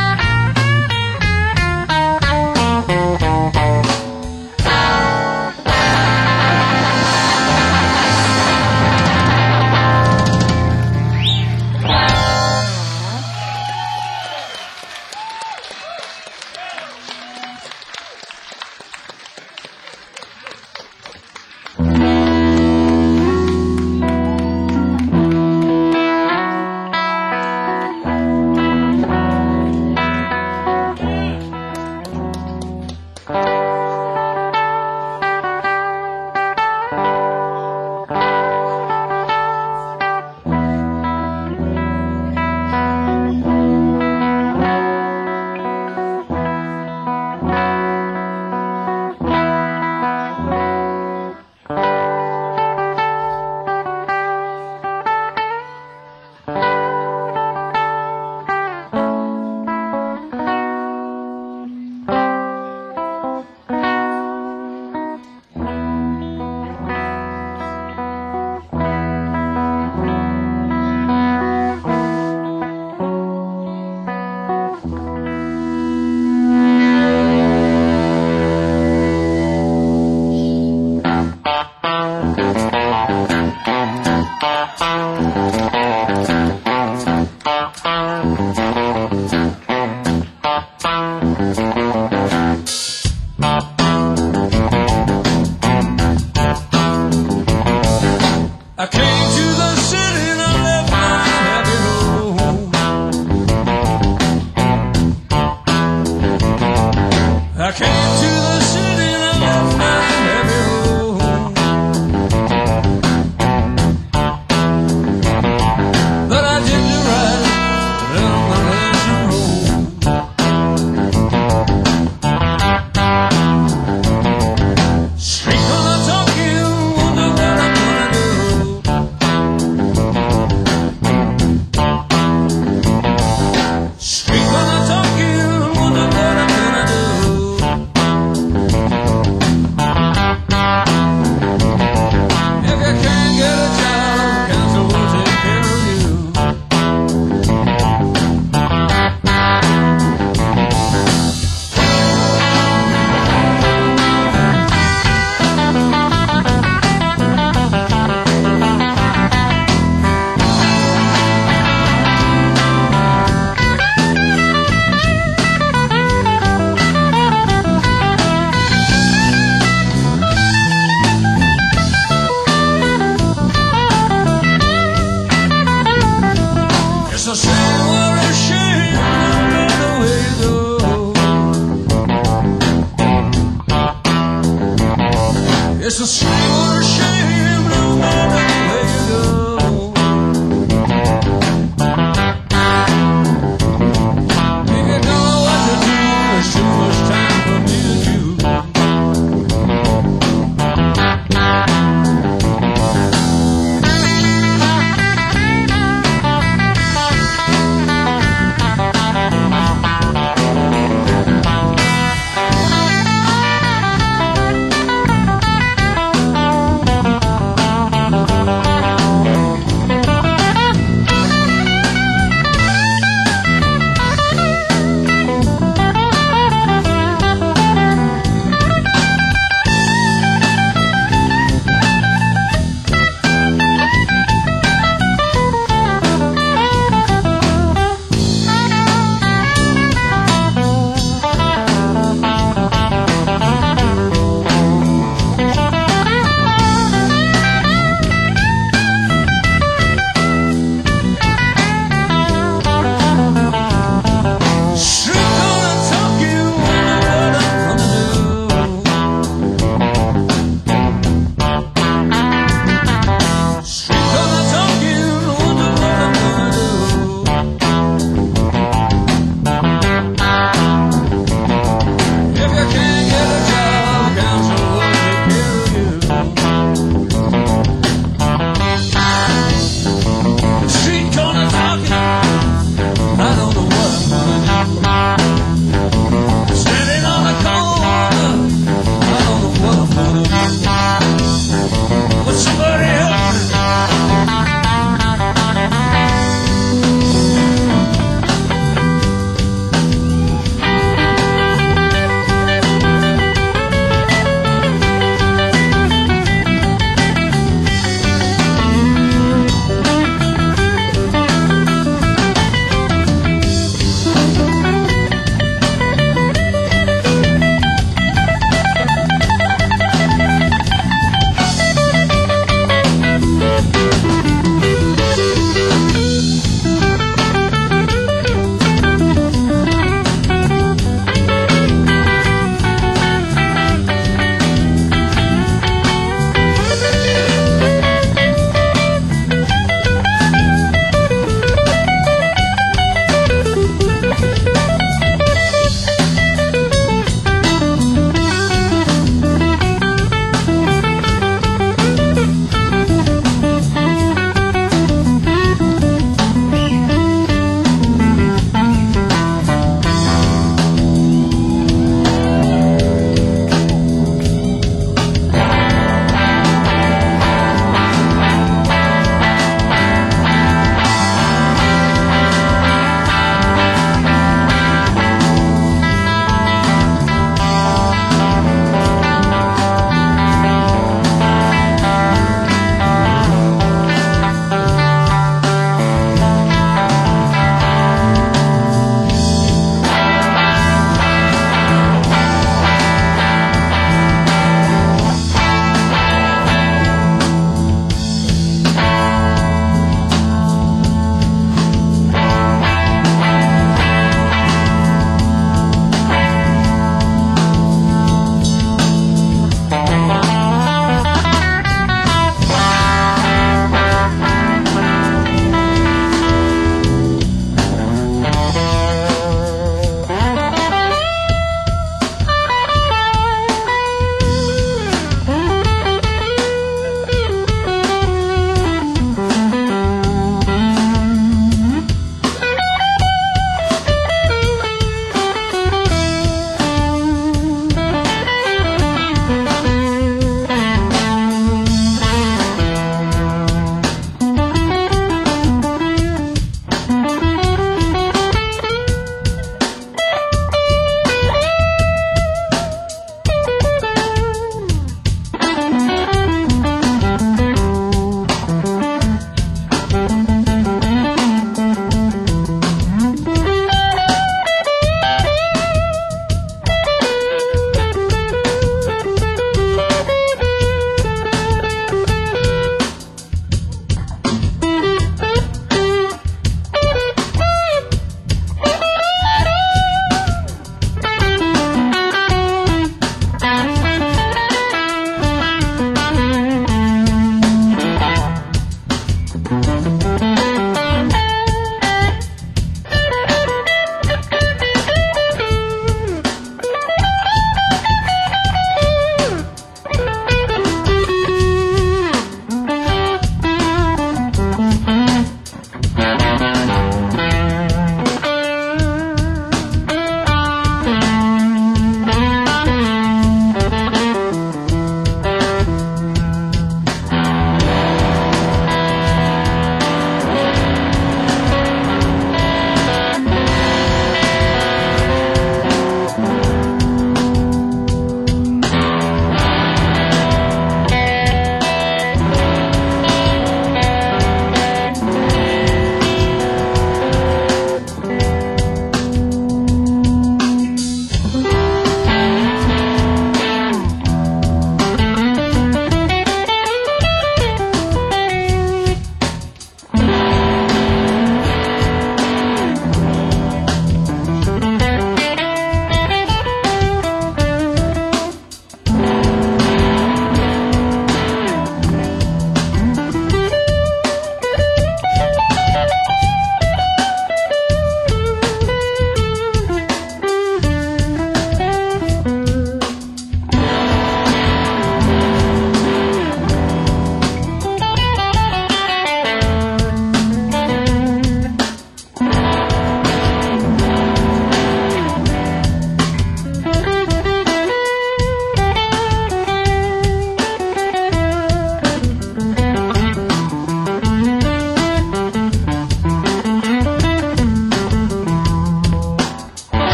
Speaker 4: I came to the city and I left my happy home. I came to the city and I left my happy home. But I did the right, let my legs roll. Straight from the Tokyo, wonder what I'm gonna do.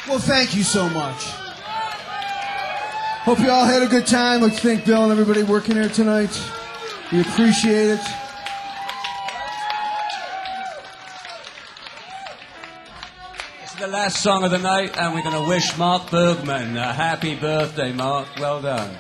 Speaker 3: Well, thank you so much. Hope you all had a good time. Let's thank Bill and everybody working here tonight. We appreciate it.
Speaker 4: It's the last song of the night, and we're going to wish Mark Bergman a happy birthday, Mark. Well done.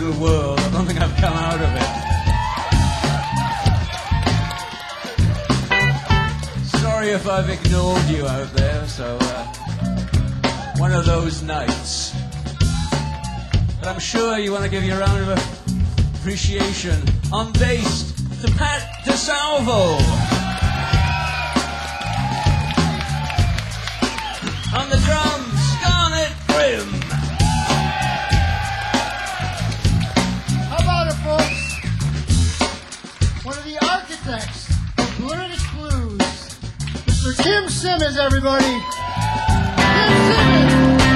Speaker 2: little world. I don't think I've come out of it. Sorry if I've ignored you out there, so one of those nights. But I'm sure you want to give your round of appreciation on bass to Pat DeSalvo. On the drums, Garnet Grimm.
Speaker 5: How about it, folks? One of the architects of British blues, Mr. Kim Simmons, everybody. Kim Simmons.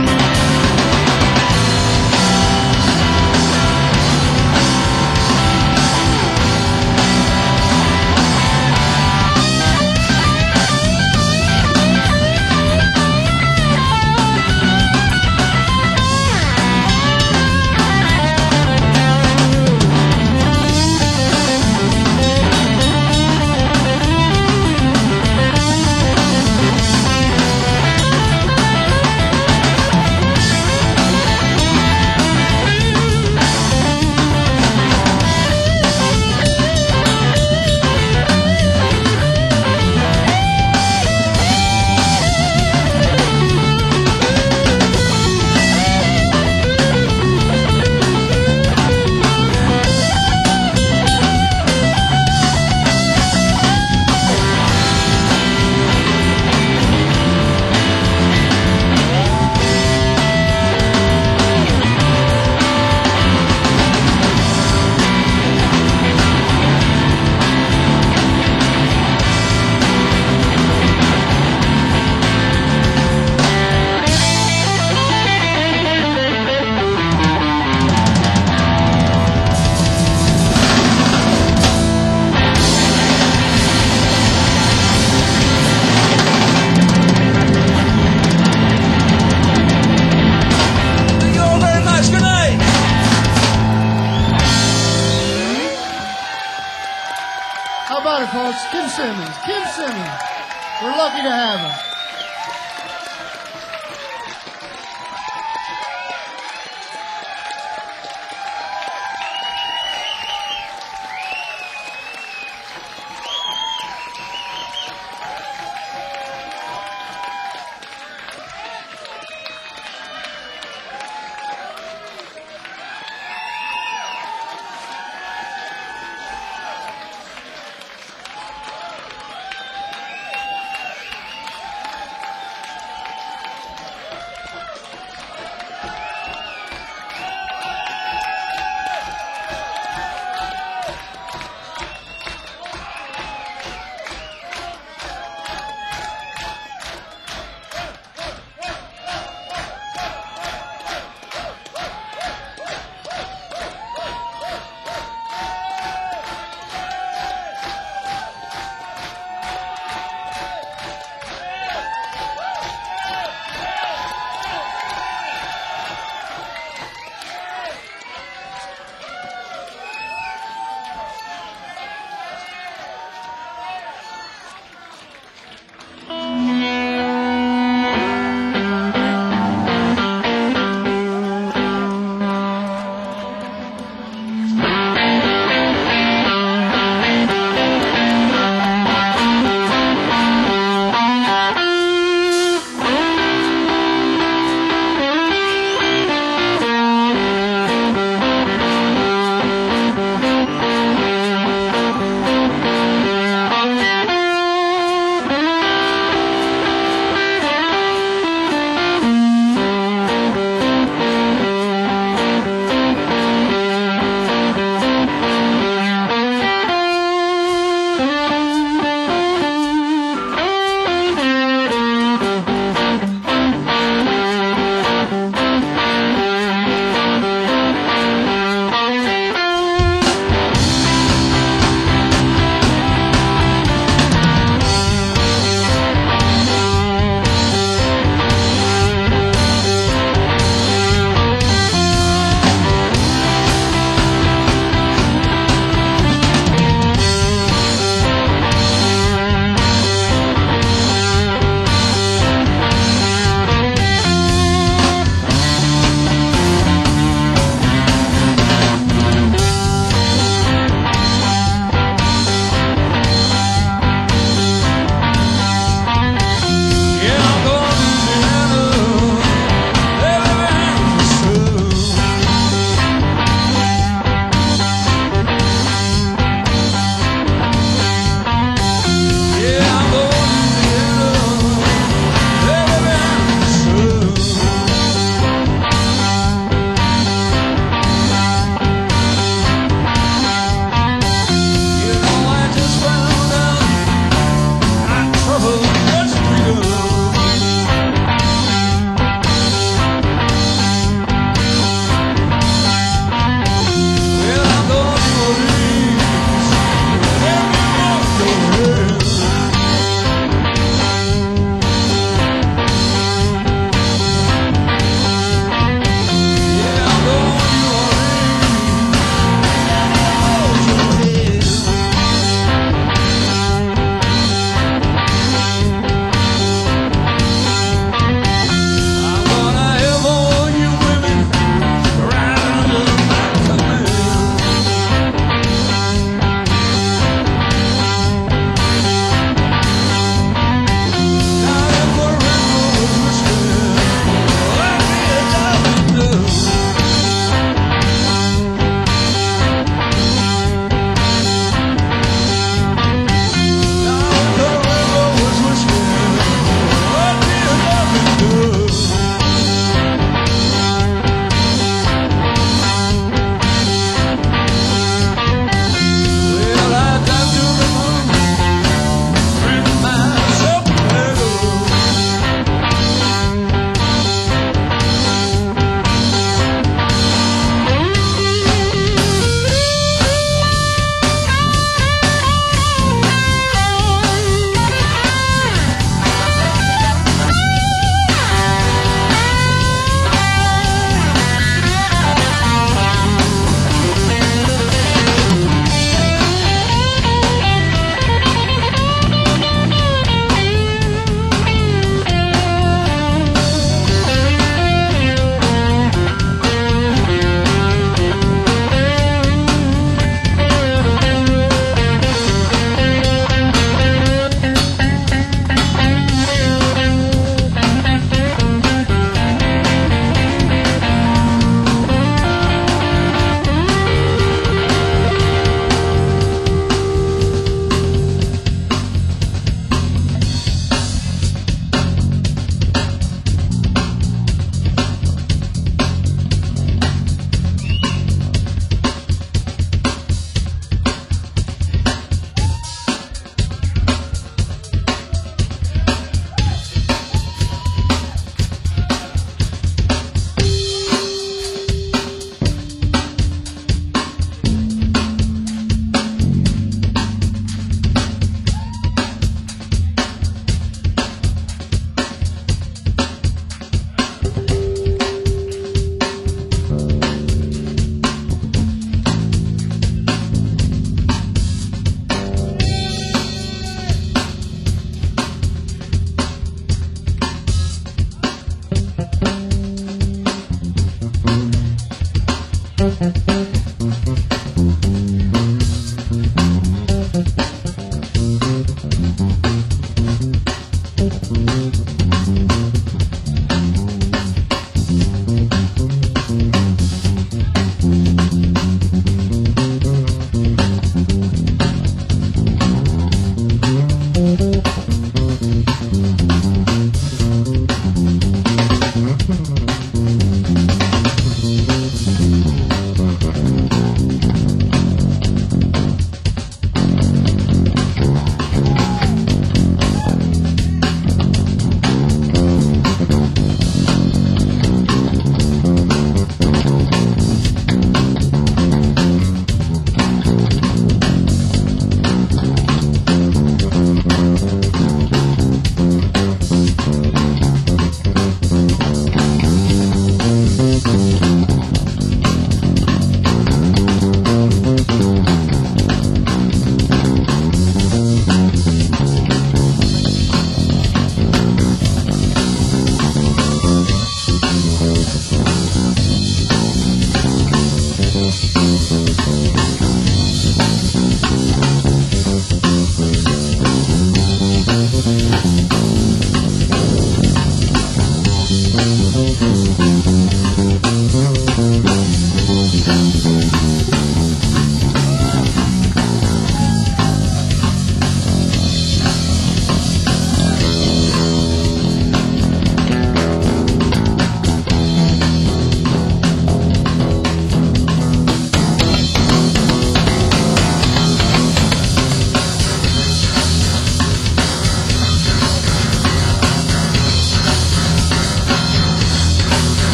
Speaker 5: How about it, folks? Kim Simmons. Kim Simmons. We're lucky to have him.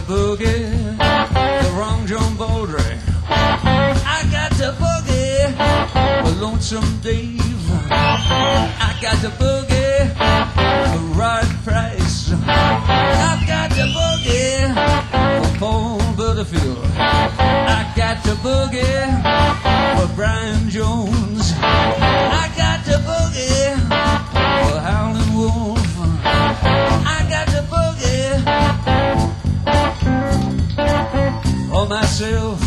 Speaker 4: boogie, the wrong John Baldry. I got the boogie, for Lonesome Dave. I got the boogie, for Rod Price. I've got the boogie, for Paul Butterfield. I got the boogie, for Brian Jones. I got the boogie, for Howlin' Wolf. I got the boogie, for myself.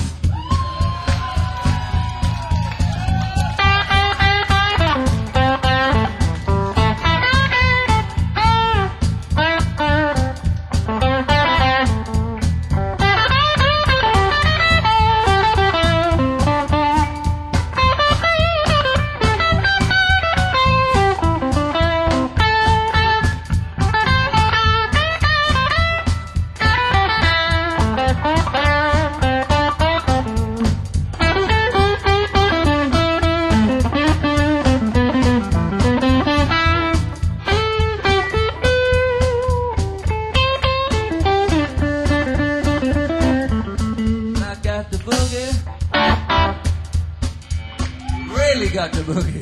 Speaker 4: Got the boogie.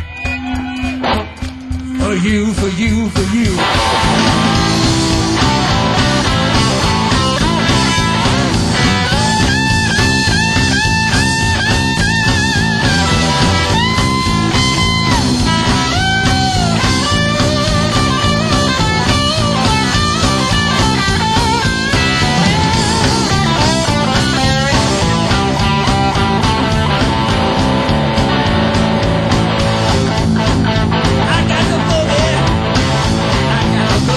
Speaker 4: For you, for you, for you. I got the boogie.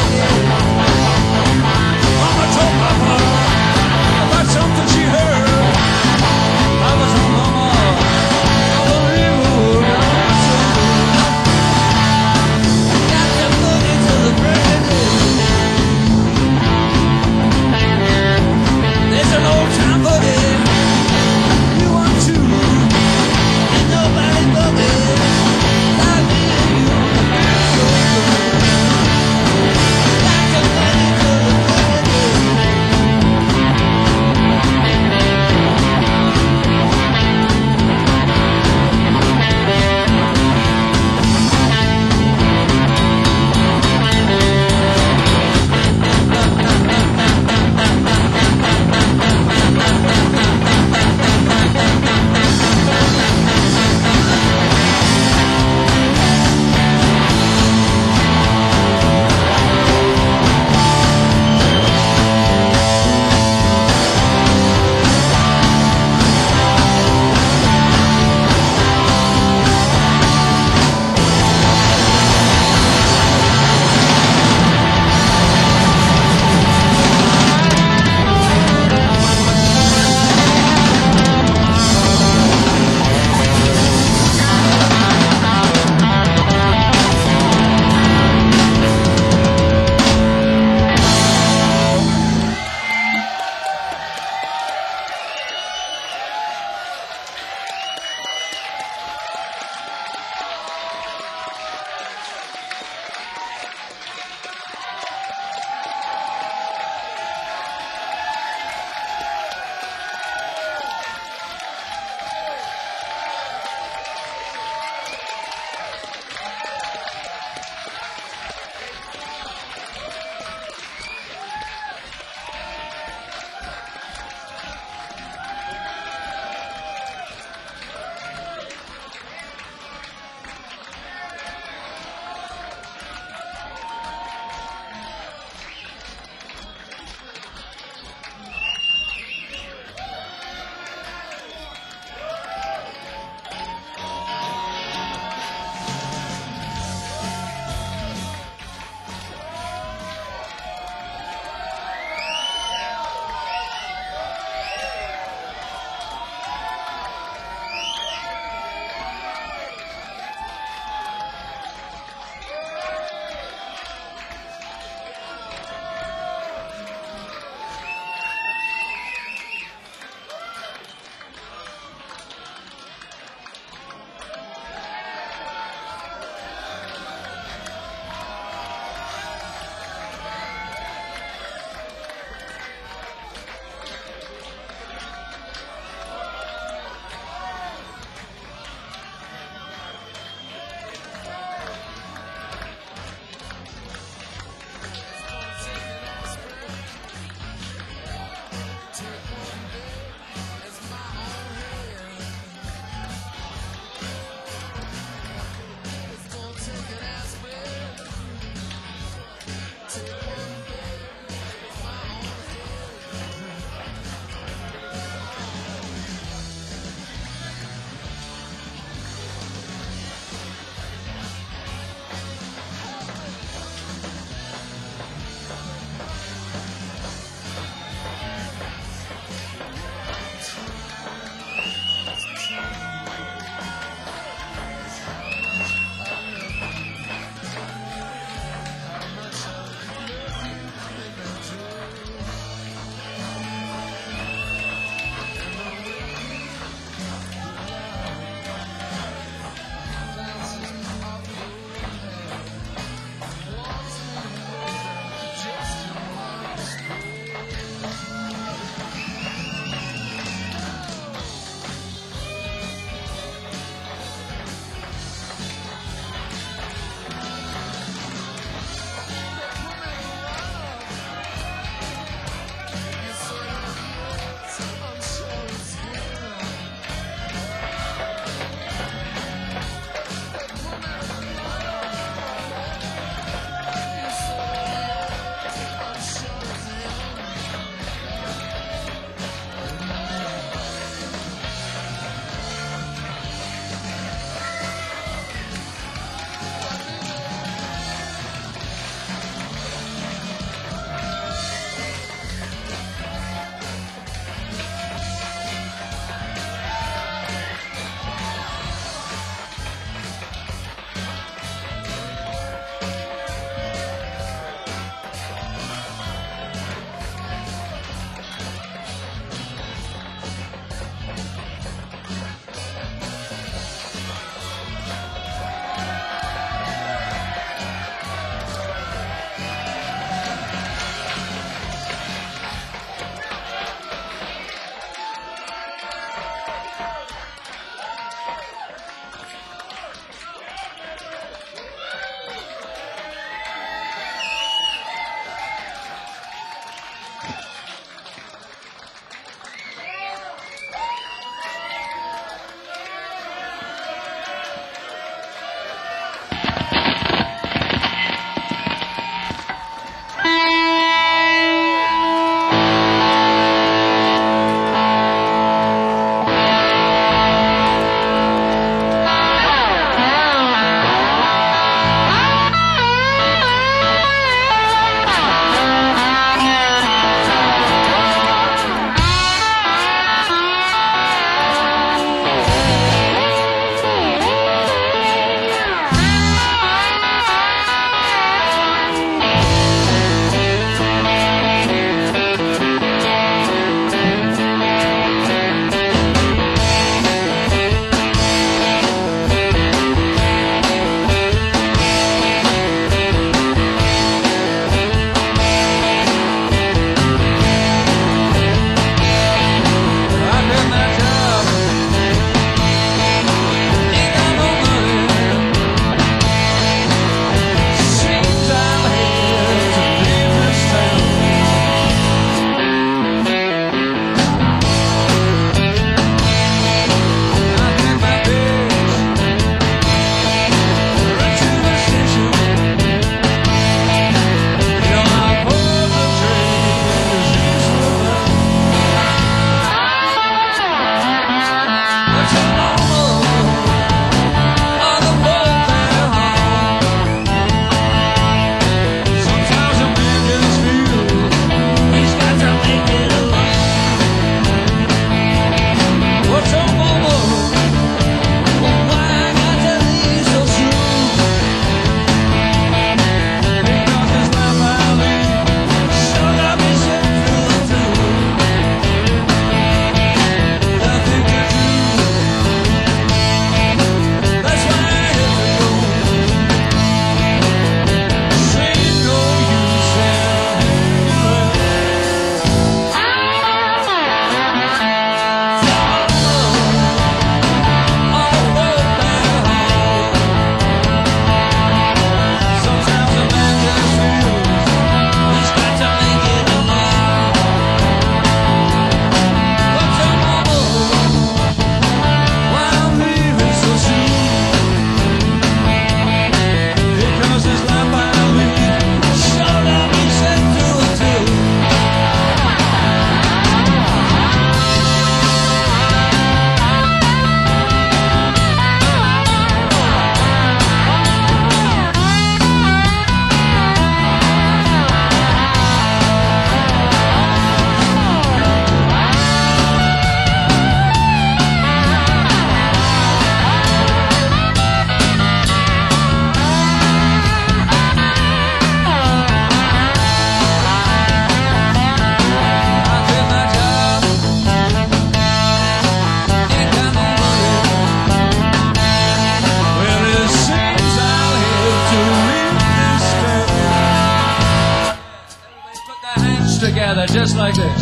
Speaker 4: together just like this.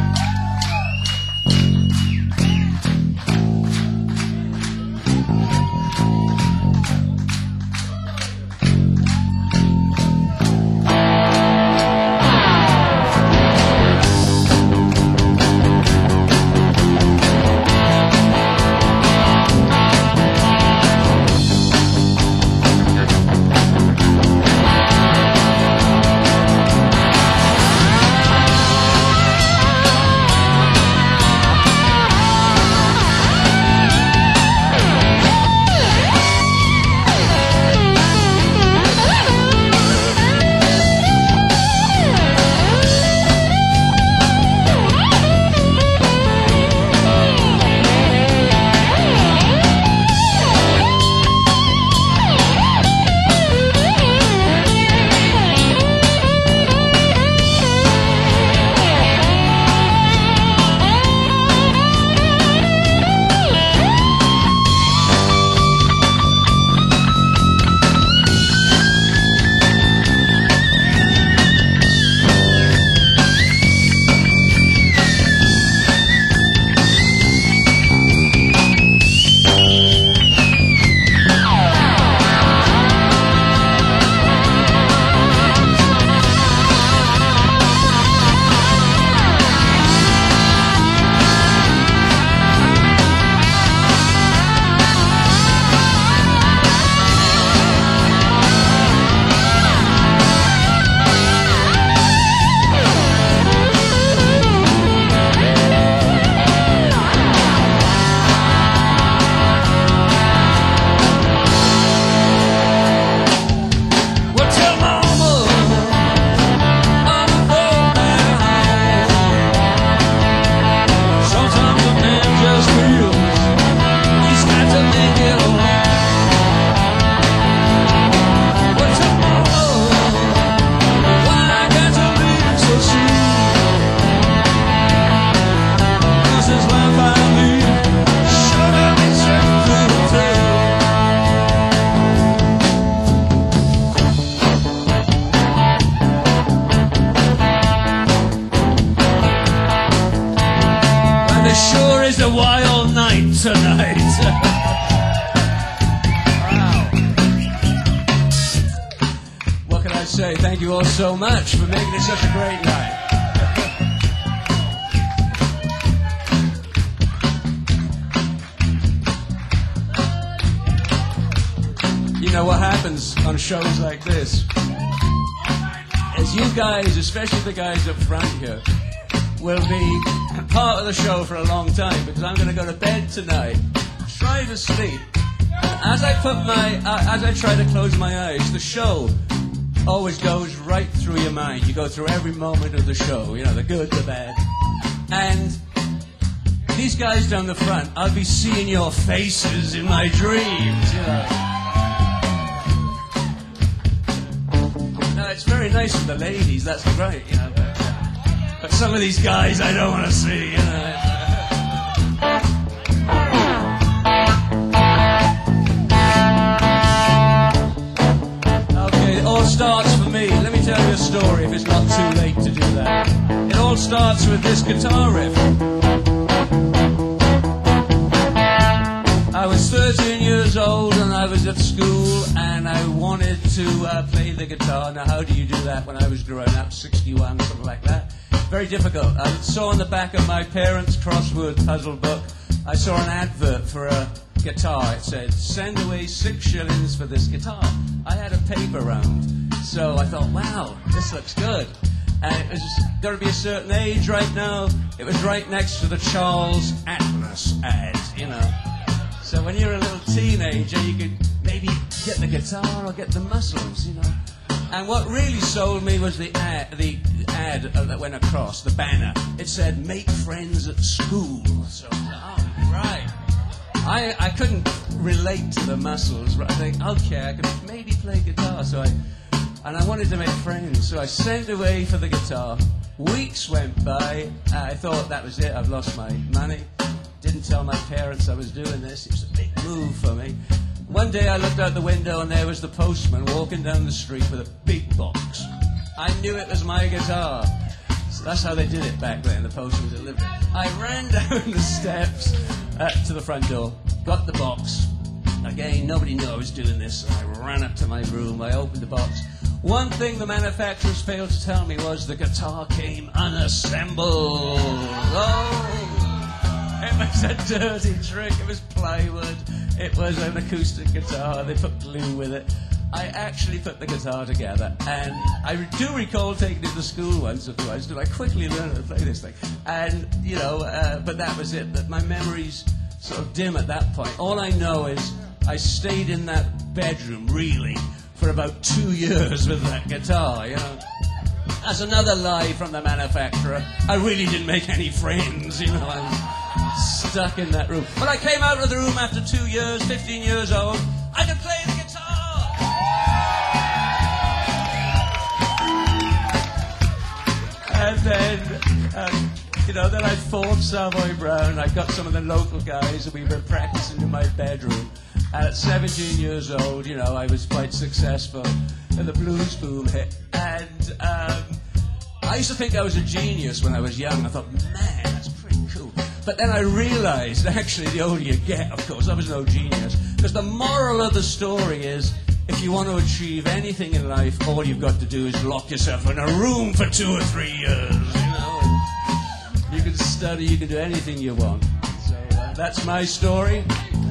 Speaker 4: Tonight. Wow. What can I say? Thank you all so much for making it such a great night. You know what happens on shows like this is you guys, especially the guys up front here, will be part of the show for a long time because I'm going to go to bed tonight, try to sleep. And as I try to close my eyes, the show always goes right through your mind. You go through every moment of the show, you know, the good, the bad. And these guys down the front, I'll be seeing your faces in my dreams, you know. Now, it's very nice of the ladies, that's great, you know. But some of these guys I don't want to see, you know. Okay, it all starts for me. Let me tell you a story if it's not too late to do that. It all starts with this guitar riff. I was 13 years old and I was at school and I wanted to play the guitar. Now, how do you do that when I was growing up? 61, something like that. Very difficult. I saw on the back of my parents' crossword puzzle book, I saw an advert for a guitar. It said, send away 6 shillings for this guitar. I had a paper round. So I thought, wow, this looks good. And it was got to be a certain age right now. It was right next to the Charles Atlas ad, you know. So when you're a little teenager, you could maybe get the guitar or get the muscles, you know. And what really sold me was the ad that went across, the banner. It said, make friends at school. So, oh, right. I couldn't relate to the muscles, but I think, okay, I could maybe play guitar. And I wanted to make friends, so I sent away for the guitar. Weeks went by, I thought that was it, I've lost my money. Didn't tell my parents I was doing this. It was a big move for me. One day I looked out the window and there was the postman walking down the street with a big box. I knew it was my guitar. That's how they did it back then. The post was delivered. I ran down the steps to the front door, got the box. Again, nobody knew I was doing this. So I ran up to my room. I opened the box. One thing the manufacturers failed to tell me was the guitar came unassembled. Oh, it was a dirty trick. It was plywood. It was an acoustic guitar. They put glue with it. I actually put the guitar together, and I do recall taking it to school once or twice, because I quickly learned how to play this thing. And, you know, but that was it. That my memory's sort of dim at that point. All I know is I stayed in that bedroom, really, for about 2 years with that guitar, you know. That's another lie from the manufacturer. I really didn't make any friends, you know. I was stuck in that room. But I came out of the room after 2 years, 15 years old. I could play the guitar. And then, you know, then I formed Savoy Brown. I got some of the local guys, and we were practicing in my bedroom. And at 17 years old, you know, I was quite successful, and the blues boom hit. And I used to think I was a genius when I was young. I thought, man, that's pretty cool. But then I realized, actually, the older you get, of course, I was no genius. Because the moral of the story is, if you want to achieve anything in life, all you've got to do is lock yourself in a room for 2 or 3 years, you know. You can study, you can do anything you want. So that's my story.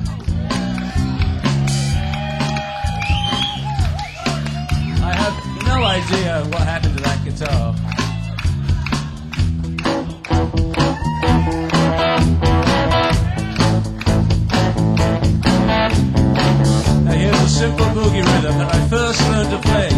Speaker 4: I have no idea what happened to that guitar. Now here's a simple boogie rhythm that I first learned to play